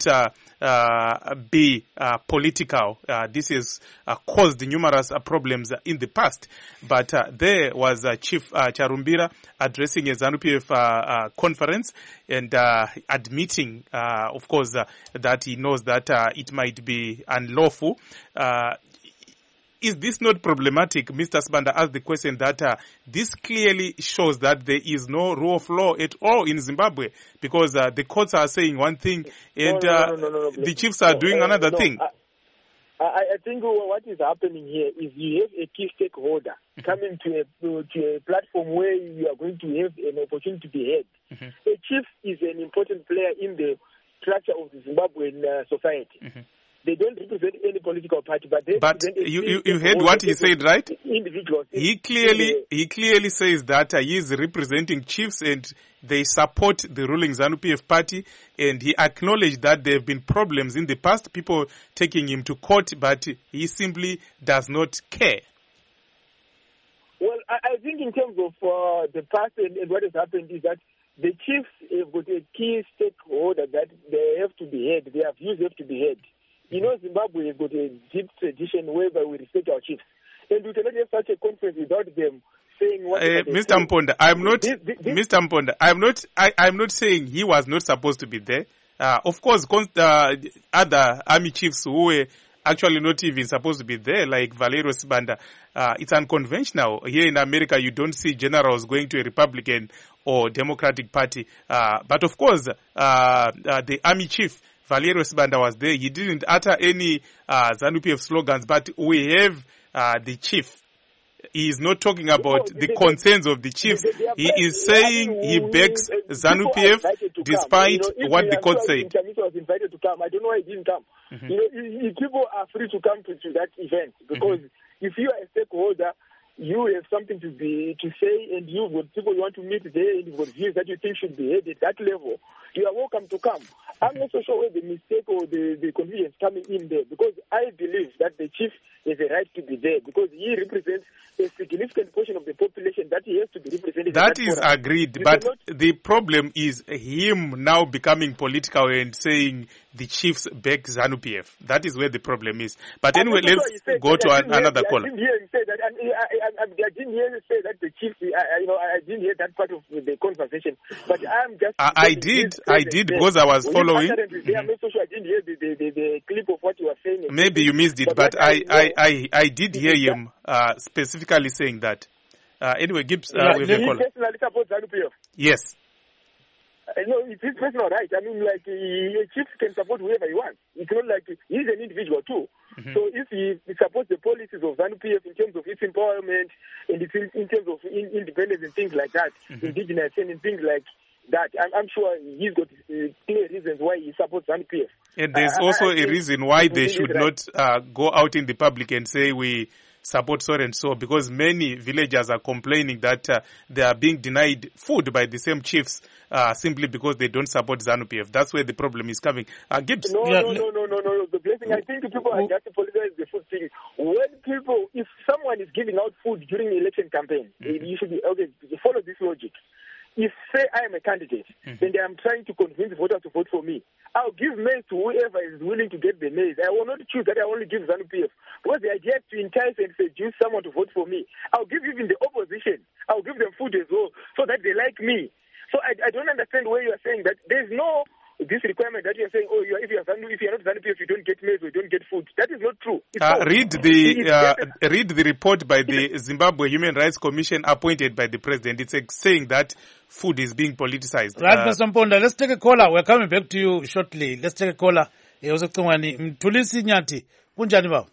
be political. This has caused numerous problems in the past. But there was Chief Charumbira addressing a ZANU-PF conference and admitting, of course, that he knows that it might be unlawful. Is this not problematic? Mr. Sibanda asked the question that this clearly shows that there is no rule of law at all in Zimbabwe, because the courts are saying one thing and the chiefs are doing another thing. I think what is happening here is you have a key stakeholder coming to a platform where you are going to have an opportunity to be heard. A chief is an important player in the structure of the Zimbabwean society. They don't represent any political party, but they you heard what he said, right? Individuals. He clearly says that he is representing chiefs and they support the ruling ZANU-PF party, and he acknowledged that there have been problems in the past, people taking him to court, but he simply does not care. Well, I think in terms of the past and what has happened is that the chiefs have got a key stakeholder that they have to be heard, their views have to be heard. You know, Zimbabwe has got a deep tradition whereby we respect our chiefs. And we cannot have such a conference without them saying what Mr. Mponda, Mr. Mponda, I'm not saying he was not supposed to be there. Of course, other army chiefs who were actually not even supposed to be there, like Valerio Sibanda, it's unconventional. Here in America, you don't see generals going to a Republican or Democratic party. But of course, the army chief, Valerio Sibanda, was there. He didn't utter any ZANU-PF slogans, but we have the chief. He is not talking about the concerns of the chiefs. He is saying he backs ZANU-PF despite what the court said. Was invited to come. I don't know why he didn't come. You know, people are free to come to that event, because if you are a stakeholder, you have something to say, and you've got people you want to meet there, and you've got views that you think should be heard at that level. You are welcome to come. I'm not so sure where the mistake or the confusion is coming in there, because I believe that the chief has a right to be there, because he represents a significant portion of the population that he has to be represented. That is agreed, but the problem is him now becoming political and saying the chiefs back ZANU-PF. That is where the problem is. But anyway, let's go to another caller. I didn't hear him say that. I didn't hear him say that the chiefs. I didn't hear that part of the conversation. But I'm just. I did because I was following. I'm not so sure I didn't hear the clip of what you were saying. Maybe you missed it, but I did hear him specifically saying that. Anyway, Gibbs, we have a caller. Personally support ZANU-PF. Yes. No, it's his personal right. I mean, like, a chief can support whoever he wants. It's not like he's an individual too. So if he supports the policies of ZANU-PF in terms of its empowerment and in terms of independence and things like that, indigenous and things like that, I'm sure he's got clear reasons why he supports ZANU-PF. And there's also a reason why they should not go out in the public and say we support so and so, because many villagers are complaining that they are being denied food by the same chiefs simply because they don't support ZANU-PF. That's where the problem is coming. Gibbs? No. The blessing, I think people are just politicize the food thing. If someone is giving out food during the election campaign, you should follow this logic. If, say, I am a candidate, and I am trying to convince voters to vote for me, I'll give maize to whoever is willing to get the maize. I will not choose that I only give ZANU-PF. Because the idea is to entice and seduce someone to vote for me. I'll give even the opposition. I'll give them food as well, so that they like me. So I don't understand where you are saying that there's no this requirement that you're saying, if you're not ZANU-PF, you don't get maize or you don't get food. That is not true. Read the report by the Zimbabwe Human Rights Commission appointed by the president. It's saying that food is being politicized. Right, Mr. Mponda, let's take a caller. We're coming back to you shortly. Let's take a caller. Mthulisi Nyathi, kunjani baba?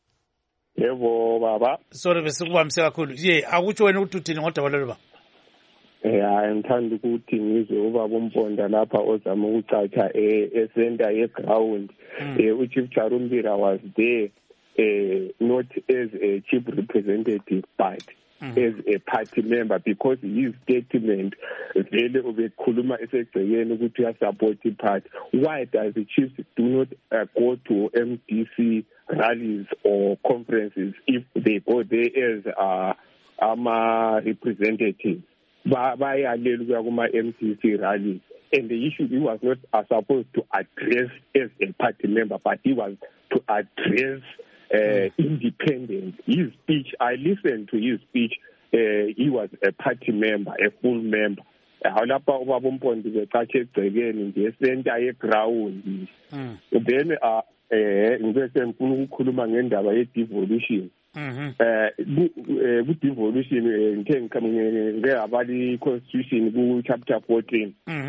Yebo baba. Sorry besikubamse kakhulu. Akutsho wena ukuthi uthini ngodaba lolu baba? Ngithanda ukuthi ngizwe ubaba uMponda lapha ozama ukucatsha esenta yeground. uChief Charumbira was there not as a chief representative, but as a party member, because his statement vele ubekhuluma esegcekeni ukuthi uyasupport party. Why does the chiefs do not go to MDC rallies or conferences if they go there as representatives? Bayalela ukuya kuma MDC rallies, and the issue he was not supposed to address as a party member, but he was to address independent. His speech, I listened to his speech. He was a party member, a full member. Lapha ubaba uMpondo becatshe egcekeni ngesenta yeground. Then ngibese ngifuna ukukhuluma ngendaba ye-devolution. Ku-devolution ngithe ngabali constitution ku chapter 14.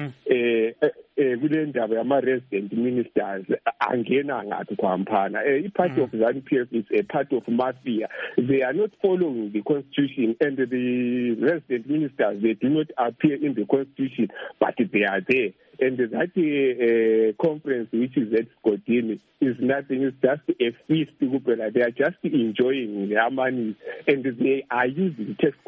Kule ndaba yama-resident ministers angena ngathi kwaMphana. I-party of ZANU-PF is a part of mafia. They are not following the constitution, and the resident ministers, they do not appear in the constitution, but they are there. And that conference, which is at Scotini, is nothing. It's just a feast. They are just enjoying their money, and they are using tax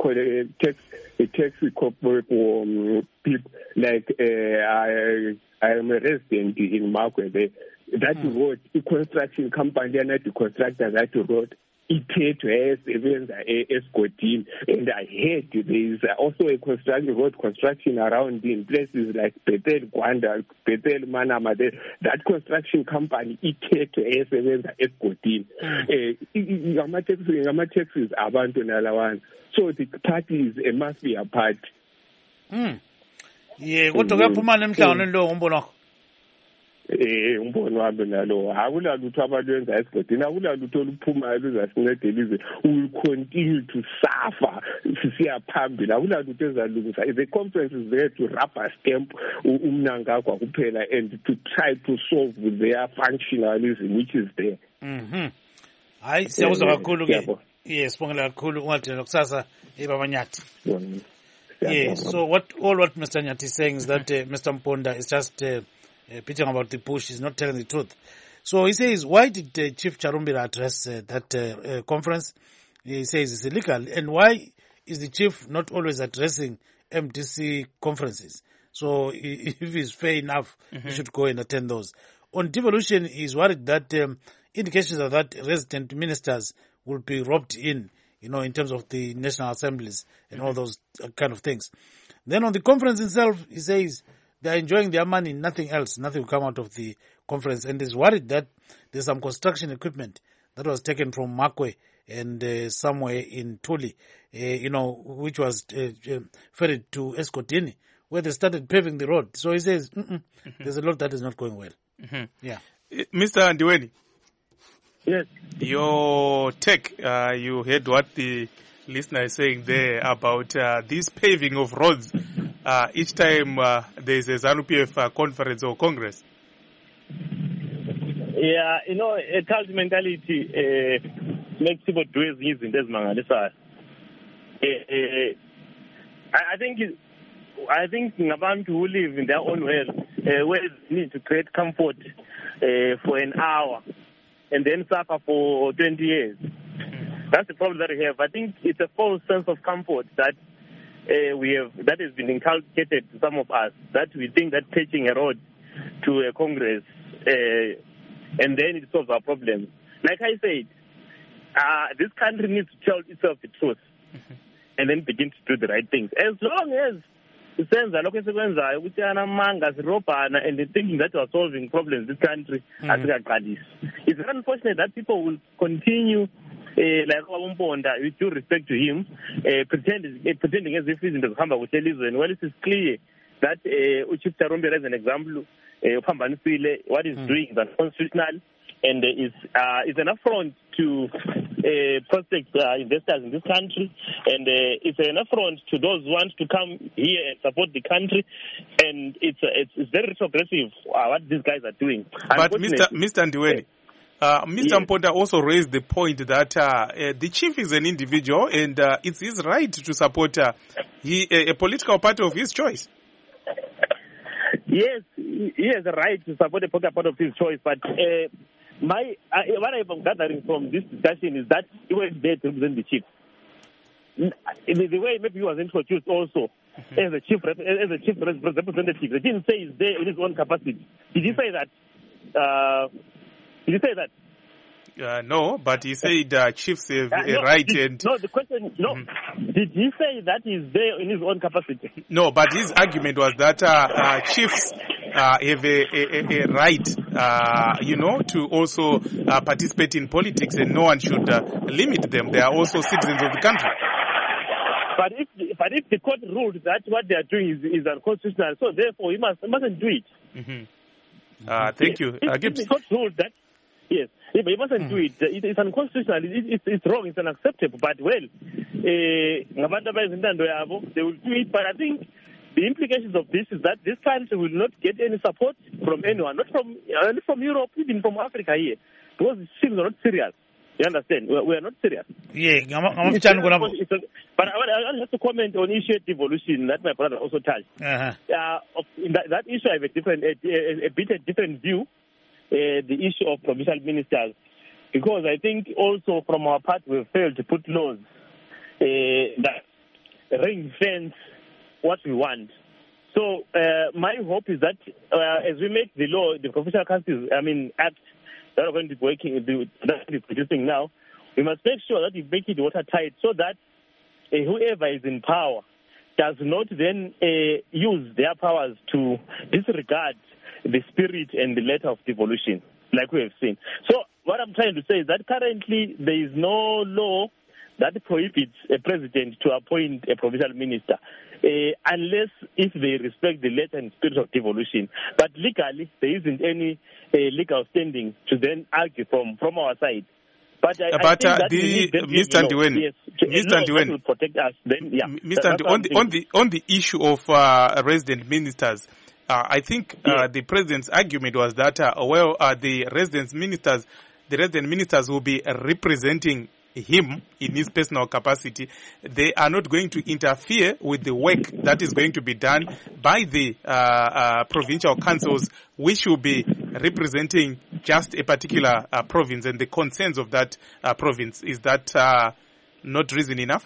people. Like I am a resident in Markwebe. That road, the construction company, they are not the contractor. That road, it has events Escotine, and I heard there is also a road construction around in places like Bethel, Gwanda, Bethel, Manama. That construction company, it has events Escotine. Taxes abantu nalawan. So the party must be a party. Yeah, kodwa kuyaphumana emhlanganweni lo ngombono wakho. Umbono wami nalo akula lutho abalwenza esigodi akula lutho oluphumayo luzasincede lize will continue to suffer sisiya phambili akula lutho ezalungisa. The conference is there to rubber stamp uMnangagwa kuphela and to try to solve their functionalism which is there. Hayi siyakuzwa kakhulu ke. Yes, sibongela kakhulu ungadela kusasa ebabanyathi. Yes, so what Mr. Nyati is saying is that Mr. Mponda is just pitching about the bush, is not telling the truth. So he says, why did Chief Charumbira address that conference? He says it's illegal. And why is the chief not always addressing MDC conferences? So if it's fair enough, he should go and attend those. On devolution, he's worried that indications are that resident ministers will be roped in, in terms of the national assemblies and all those kind of things. Then on the conference itself, he says they are enjoying their money, nothing else, nothing will come out of the conference. And he's worried that there's some construction equipment that was taken from Makwe and somewhere in Tuli, which was ferried to Escotini, where they started paving the road. So he says, there's a lot that is not going well. Yeah. Mr. Ndiweni. Yes. Your take, you heard what the listener is saying there about this paving of roads each time there is a ZANU-PF conference or congress. Yeah, a cult mentality makes people do izinto ezimangalisayo. I think ngabantu who live in their own world, where they need to create comfort for an hour and then suffer for 20 years. That's the problem that we have. I think it's a false sense of comfort that we have, that has been inculcated to some of us, that we think that taking a road to a congress and then it solves our problems. Like I said, this country needs to tell itself the truth and then begin to do the right things. As long as senza lokho esekwenzayo ukuthi anamanga sirobhana and thinking that we are solving problems in this country asikaqalisi. It's unfortunate that people will continue like Mponda, with due respect to him, pretending as if he's in the Hamba with Elizabeth. Well, it is clear that Chief Charumbira, as an example, what he's doing is unconstitutional and is an affront to prospect investors in this country, and it's an affront to those who want to come here and support the country, and it's very retrogressive what these guys are doing. But Mr. Ndiweni, Mr. Mponda also raised the point that the chief is an individual and it's his right to support a political party of his choice. Yes, he has a right to support a political party of his choice, but what I'm gathering from this discussion is that he went there to represent the chief. The way maybe he was introduced also as a chief representative, they didn't say he's there in his own capacity. Did he say that? No, but he said chiefs have a right and... No, the question, no. Did he say that he's there in his own capacity? No, but his argument was that chiefs have a right, to also participate in politics, and no one should limit them. They are also citizens of the country. But if the court ruled that what they are doing is unconstitutional, so therefore he mustn't do it. Thank you. If the court ruled that, yes, he mustn't do it. It's unconstitutional. It's wrong. It's unacceptable. But they will do it. But I think the implications of this is that this country will not get any support from anyone, not from Europe, even from Africa here, because things are not serious. You understand? We are not serious. Yeah, but I have to comment on issue of devolution that my brother also touched. In that issue, I have a bit different view. The issue of provincial ministers, because I think also from our part we failed to put laws that ring fence what we want. So my hope is that as we make the law, the provincial councils, act that are going to be producing now, we must make sure that we make it watertight so that whoever is in power does not then use their powers to disregard the spirit and the letter of devolution, like we have seen. So what I'm trying to say is that currently there is no law that prohibits a president to appoint a provincial minister, unless if they respect the letter and spirit of devolution. But legally, there isn't any legal standing to then argue from our side. But I think that Mr. Ndiweni, will protect us. Then, yeah. Mr. On the issue of resident ministers, I think the president's argument was that the resident ministers will be representing him in his personal capacity. They are not going to interfere with the work that is going to be done by the provincial councils, which will be representing just a particular province and the concerns of that province. Is that not reason enough?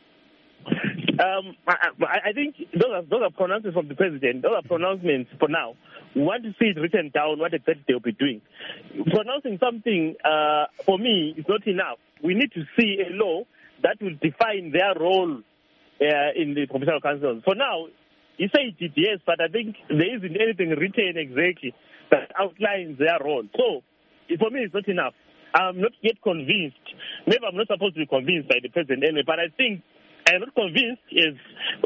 I think those are pronouncements from the president. Those are pronouncements for now. We want to see it written down, what exactly they will be doing. Pronouncing something, for me, is not enough. We need to see a law that will define their role in the provincial councils. For now, he said it, yes, but I think there isn't anything written exactly that outlines their role. So, for me, it's not enough. I'm not yet convinced. Maybe I'm not supposed to be convinced by the president anyway, but I think I'm not convinced is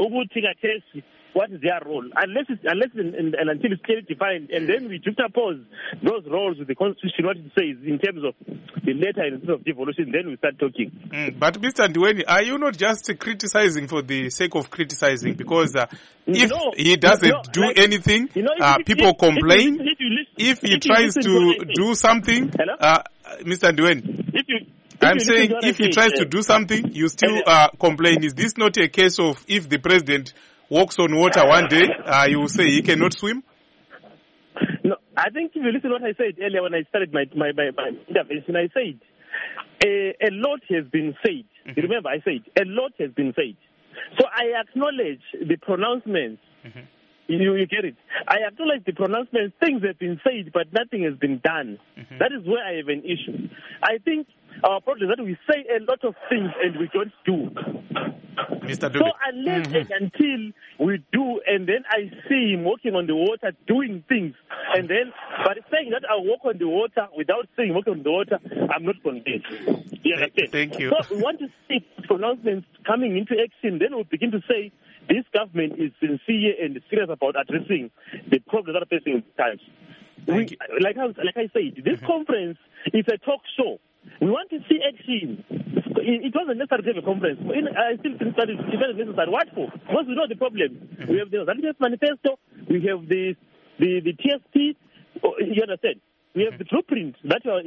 what is their role, unless until it's clearly defined, and then we juxtapose those roles with the Constitution, what it says in terms of the letter and of devolution, then we start talking. But Mr. Ndiweni, are you not just criticizing for the sake of criticizing? Because if he doesn't do anything, people complain. If he tries to do something, Mr. Ndiweni, I'm saying if he tries to do something, you still complain. Is this not a case of if the president walks on water one day, you will say he cannot swim? No, I think if you listen to what I said earlier when I started my intervention, I said a lot has been said. You remember, I said a lot has been said. So I acknowledge the pronouncements. You get it? I acknowledge the pronouncements. Things have been said, but nothing has been done. That is where I have an issue. I think our problem is that we say a lot of things and we don't do. Mr. So unless and until we do, and then I see him walking on the water doing things, and then, but saying that I walk on the water without saying walk on the water, I'm not convinced. You understand? Thank you. So we want to see pronouncements coming into action, then we'll begin to say this government is sincere and serious about addressing the problems that are facing times. Like I said, this conference is a talk show. We want to see action. It wasn't necessary to have a conference. I still think that it wasn't necessary. What for? Because we know the problem. We have the Zambia manifesto. We have the TSP. You understand? We have the blueprint that what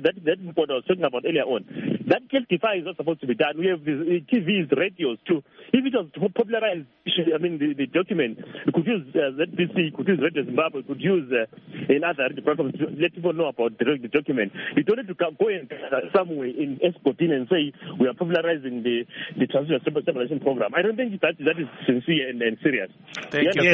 I was talking about earlier on. That justifies what's supposed to be done. We have the TVs, radios too. If it was popularized, I mean, the document, we could use ZBC, could use Radio Zimbabwe, could use another platform to let people know about the document. You don't need to go and somewhere in Escotine and say we are popularizing the Transitional Stabilization Program. I don't think that is sincere and serious. Thank you.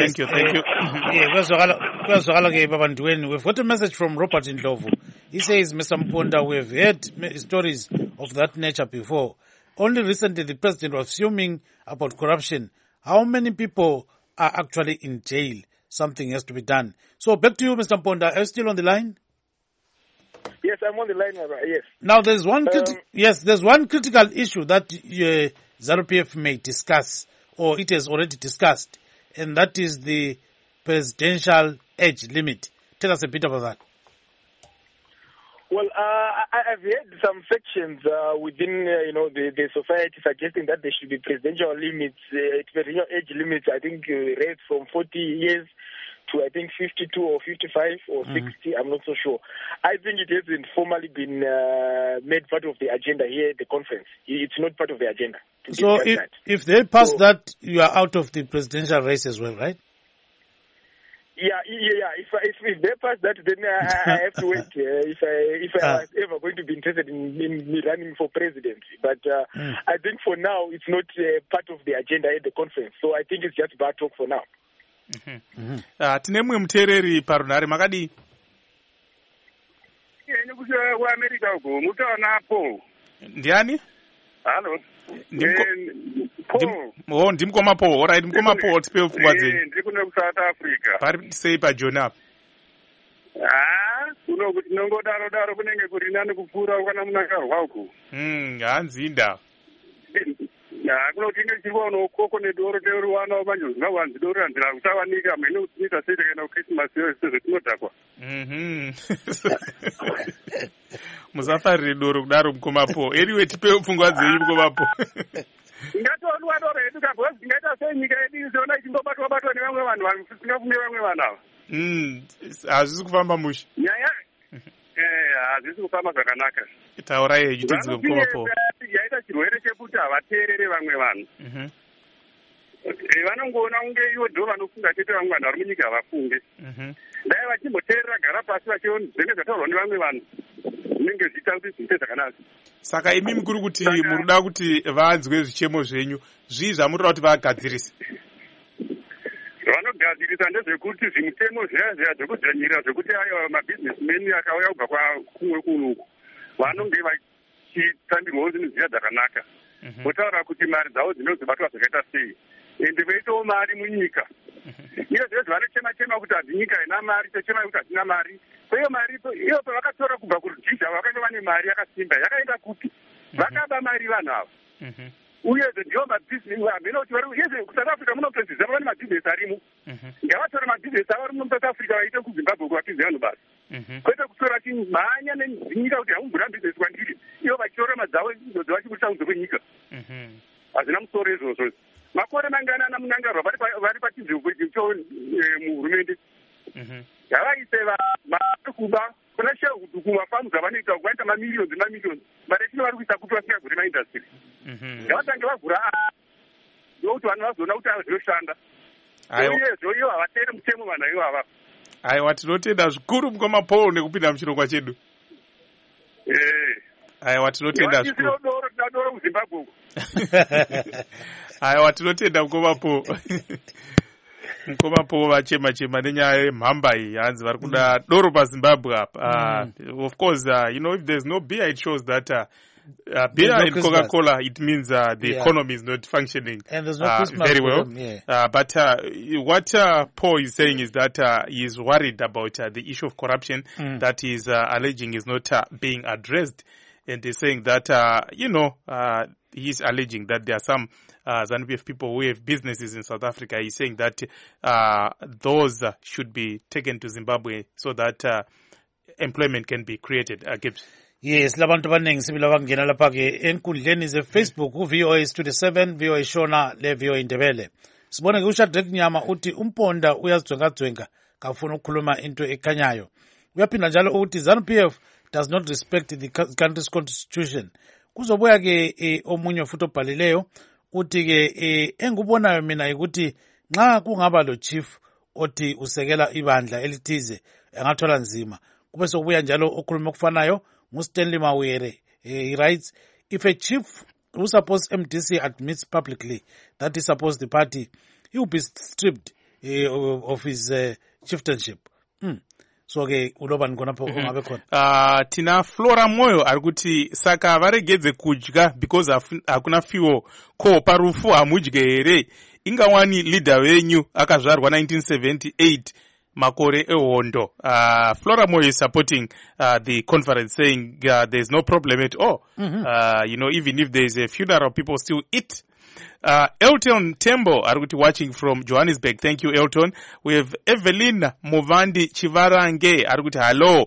We've got a message from Robert Ndlovu. He says, Mr. Mponda, we've heard stories of that nature before. Only recently the president was fuming about corruption. How many people are actually in jail? Something has to be done. So back to you, Mr. Mponda. Are you still on the line? Yes, I'm on the line, yes. Now there's one there's one critical issue that ZANU-PF may discuss, or it has already discussed, and that is the presidential age limit. Tell us a bit about that. Well, I've heard some sections within, the society suggesting that there should be presidential limits, presidential age limits, I think, raised from 40 years to, I think, 52 or 55 or 60, I'm not so sure. I think it hasn't formally been made part of the agenda here at the conference. It's not part of the agenda. So if they pass that, you are out of the presidential race as well, right? Yeah. If they pass that, then I have to wait. If I was ever going to be interested in me running for presidency, but I think for now it's not part of the agenda at the conference. So I think it's just bad talk for now. Tine mwe mutereri parunhare makadi. America uko mutaonapo. Ndiani? Hello. Ndimukoma Paul. All right, mukoma Paul tipe pfungwa dzenyu. Ndiri kuno kuSouth Africa. Pari sei paJoni apa? Kuno kuti nongodaro kunenge kuri nani kupfuura kana Mnangagwa uko. Hanzi inda. Kuno tinge chiona ukoko nedoro teruwana wabanjo ngawanzi doro andira kutawanika mene utsita sete kana Christmas yose tinodakwa. Musafarire doro kudaro mukoma Paul. Anyway tipe pfungwa dzenyu mukoma Paul. Ngatoonwa doro yedu kabhozi ngaita senyika yedu izona ichingobatwa nevamwe vanhu vasingafunge vamwe vanhu ava. Hazvisi kufamba musha. Nyaya hazvisi kufamba zvakanaka. Taurai henyu tinzwe mukoma Paul. Yaita chirwere chekuti havateerere vamwe vanhu. Vanongoona kunge ivo ndo vanofunga chete vamwe vanhu vari munyika havafunge. Dai vachimboteerera gara pasi vachiona zvinenge zvataurwa nevamwe vanhu zvinenge zviita kuti zviite zvakanaka. Saka imi mukuru kuti muruda kuti vanzwe zvichemo zvenyu, zvii zvamunoda kuti vagadzirise? Vanogadzirisa ndezvekuti zvimutemo zviya zvekudzvanyira zvekuti ayo mabhizinesimeni akauya kubva kumwe kunuku vanonge vachitambirwawo zvinhu zviya zvakanaka. Votaura kuti mari dzavo dzinozobatwa zvakaita sei, ende veitawo mari munyika. Iyo zviro zvavanochema kuti hadzi nyika haina mari, tochema kuti hatina mari. Kweyo mari iyo pavakatora kubva kurudhizha vakanga vane mari yakasimba yakaenda kupi? Vakaba mari vanhu ava. Uyezve ndiwo mabhizinesi hamena kuti uyezve kuSouth Africa munotoziva vane mabhizinesi arimo. Ngavatora mabhizinesi avo ari muSouth Africa vaite kuZimbabwe kuvapinze vanhu basi. Kwete kutora chimhanya nenyika kuti hamumbura bhizinesi kwandiri. Ivo vachitora madzavo vachibudisa kunze kwenyika. Hazvina musoro izvozvo. Makore manganana Mnangagwa vari pachinzvimbo muhurumende. Ngavaise vari kuba kuna sharehood kumafamu zvavanoita kuvaita mamiliyoni mari chino vari kuisa kuti vasingagure maindastry. Ngavatange vagura ndokuti vanhu vazoona kuti zvinoshanda. Uyezvo ivo havateere mutemo vanhu ivo avavo. Aiwa, tinotenda zvikuru mukoma Paul nekupinda muchirongwa chedu. Aiwa, tinotenda zvikuru. Doro kuZimbabwe uko. Aiwa, tinotenda mukoma Paul. Mukoma Paul vachema nenyaya yemhamba iyi hanzi vari kuda doro paZimbabwe apa. Of course, if there's no beer, it shows that beer and Coca-Cola, it means the economy is not functioning very well. But what Paul is saying is that he is worried about the issue of corruption that he is alleging is not being addressed. And he's saying that, he's alleging that there are some ZANU-PF people who have businesses in South Africa. He's saying that those should be taken to Zimbabwe so that employment can be created. Yes, labantu abaningi sibila bangena lapha ke enkundleni ze-Facebook uVOA Studio 7, VOA Shona le VOA Ndebele. Sibone ke uShadrack Nyama uthi uMponda uyazidwenga kafuna ukukhuluma into ekhanyayo. Uyaphinda njalo uthi ZANU-PF does not respect the country's constitution. Kuzobuya ke omunye futhi obhalileyo uthi-ke engikubonayo mina ukuthi nxa kungaba lo chief othi usekela ibandla elithize engathola nzima kube sokubuya njalo okhuluma okufanayo nguStanley Mawere. He writes, if a chief who suppose MDC admits publicly that he supports the party, he will be stripped of his chieftainship. So-ke ulobani khonapho ungabe khona. Tina Flora Moyo arikuti saka varegedze kudya because hakuna fiwo ko parufu hamudye here. Ingawani leader wenyu akazvarwa 1978 makore ehondo. Flora Moyo is supporting the conference, saying there is no problem at all. You know, even if there is a funeral, people still eat. Elton Tembo arikuti watching from Johannesburg. Thank you, Elton. We have Evelyn Movandi Chivarange arikuti hello.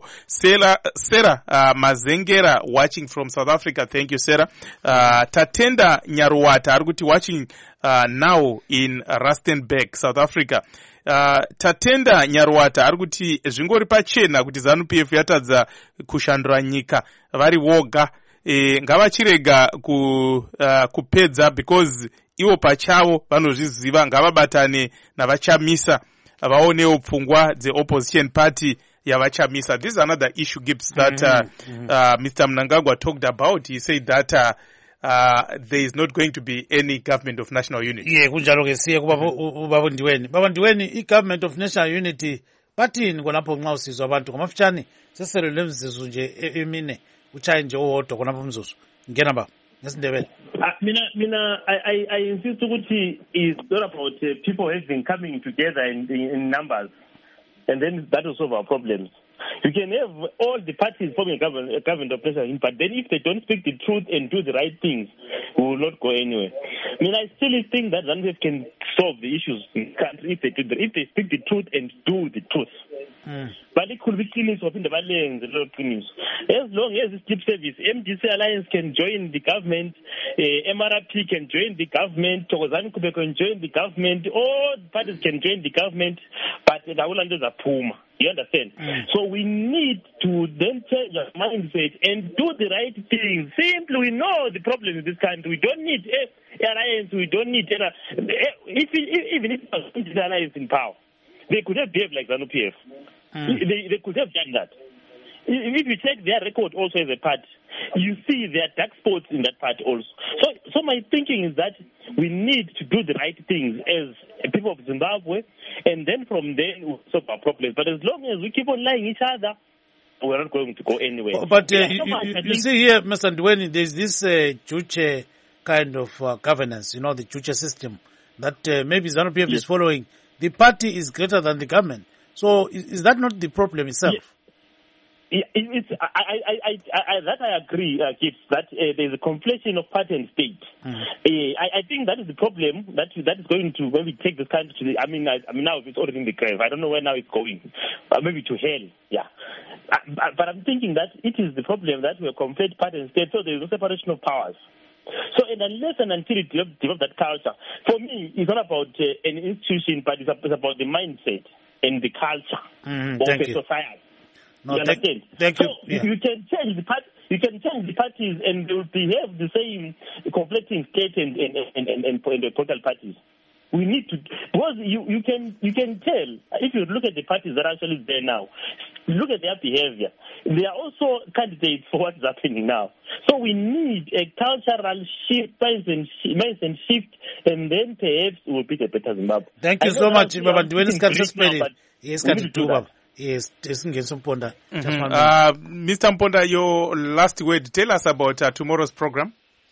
Sarah Mazengera watching from South Africa. Thank you, Sarah. Tatenda Nyaruwata arikuti watching now in Rustenburg, South Africa. Tatenda Nyaruwata arikuti zvingori pachena kuti ZANU-PF yatadza kushandura nyika vari woga. Ngavachirega kupedza because iwo pachavo vanozviziva, ngavabatane navachamisa vaonewo pfungwa opposition party yavachamisa. This is another issue, Gibbs, that Mr. Mnangagwa talked about. He said that there is not going to be any government of national unity. Yeah, kunjalo ke siye kubaba Ndiweni. Baba Ndiweni, i-government of national unity bathini khonapho nxa usizwa abantu ngamafutshane seselo lemzizu nje emine uchaye nje owodwa khonapho umzuzu. Ngena ba ngesindebele. Mina I insist ukuthi is not about people having coming together in numbers, and then that will solve our problems. You can have all the parties forming a government of national unity, but then if they don't speak the truth and do the right things, we will not go anywhere. I mean, I still think that ZANU-PF can solve the issues in the country if they speak the truth and do the truth. But it could be cleaning up in the balance, a lot of cleanings. As long as it's lip service, MDC Alliance can join the government, MRP can join the government, Thokozani Kube can join the government, all parties can join the government, but the Awulanders are Puma. You understand? So we need to then change our mindset and do the right things. Simply, we know the problem in this country. We don't need alliance. We don't need even if the alliance in power, they could have behaved like ZANU-PF. They could have done that. If you check their record also as a party, you see there are dark spots in that party also. So my thinking is that we need to do the right things as people of Zimbabwe, and then from there we'll solve our problems. But as long as we keep on lying each other, we're not going to go anywhere. But you see here, Mr. Ndweni, there's this Juche kind of governance, you know, the Juche system that maybe ZANU-PF is following. The party is greater than the government. So is that not the problem itself? That I agree, Gibbs, that there's a conflation of party and state. I think that is the problem that is going to maybe take this country to the. I mean now it's already in the grave. I don't know where now it's going, maybe to hell. Yeah, but I'm thinking that it is the problem that we conflate party and state, so there is no separation of powers. So, and unless and until it develops that culture, for me, it's not about an institution, but it's about the mindset and the culture of a society. No, you understand? Thank you. So you can change the party. You can change the parties, and they will behave the same, conflicting state and the political parties. We need to, because you can tell if you look at the parties that are actually there now, look at their behavior. They are also candidates for what's happening now. So we need a cultural shift, mindset shift, and then perhaps we will be a better Zimbabwe. Thank you so much, Baba Ndweni. Yes, yes, Mr. Mponda, your last word. Tell us about tomorrow's program.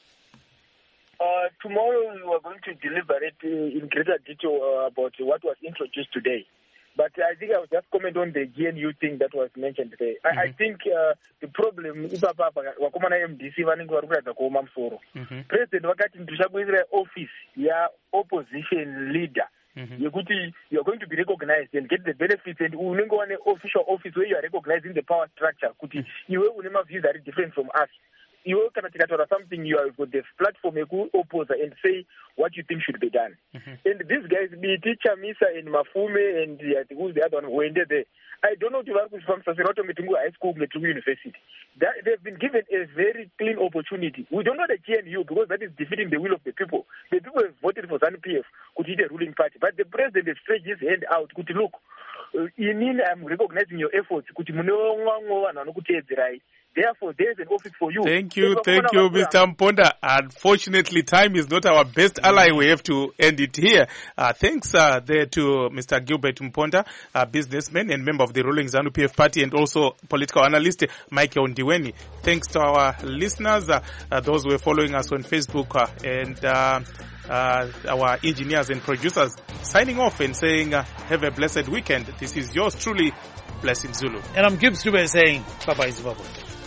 Tomorrow we are going to deliberate in greater detail about what was introduced today. But I think I will just comment on the GNU thing that was mentioned today. I think the problem is wakomana MDC vanenge varikuradza kuoma musoro. President vakati ndichakuisira office opposition leader. Yekuti you are going to be recognized and get the benefits, and unenge one official office where you are recognized in the power structure. Kuti iwe une views that are different from us. you can something, you have got the platform opposer and say what you think should be done. And these guys, be teacher Misa and Mafume and who's the other one who ended there. I don't know if you from Saserato Metungu High School, Metungu University. They've been given a very clean opportunity. We don't know the GNU because that is defeating the will of the people. The people have voted for ZANU-PF, could be the ruling party. But the president has stretched his hand out, could look. I'm recognizing your efforts. Therefore, there's an office for you. Thank you, Mr. Mponda. Unfortunately, time is not our best ally. We have to end it here. Thanks there to Mr. Gilbert Mponda, businessman and member of the ruling ZANU-PF party, and also political analyst Michael Ndiweni. Thanks to our listeners, those who are following us on Facebook, and our engineers and producers, signing off and saying, have a blessed weekend. This is yours truly, Blessing Zulu. And I'm Gibbs Dube saying, bye-bye, Zimbabwe.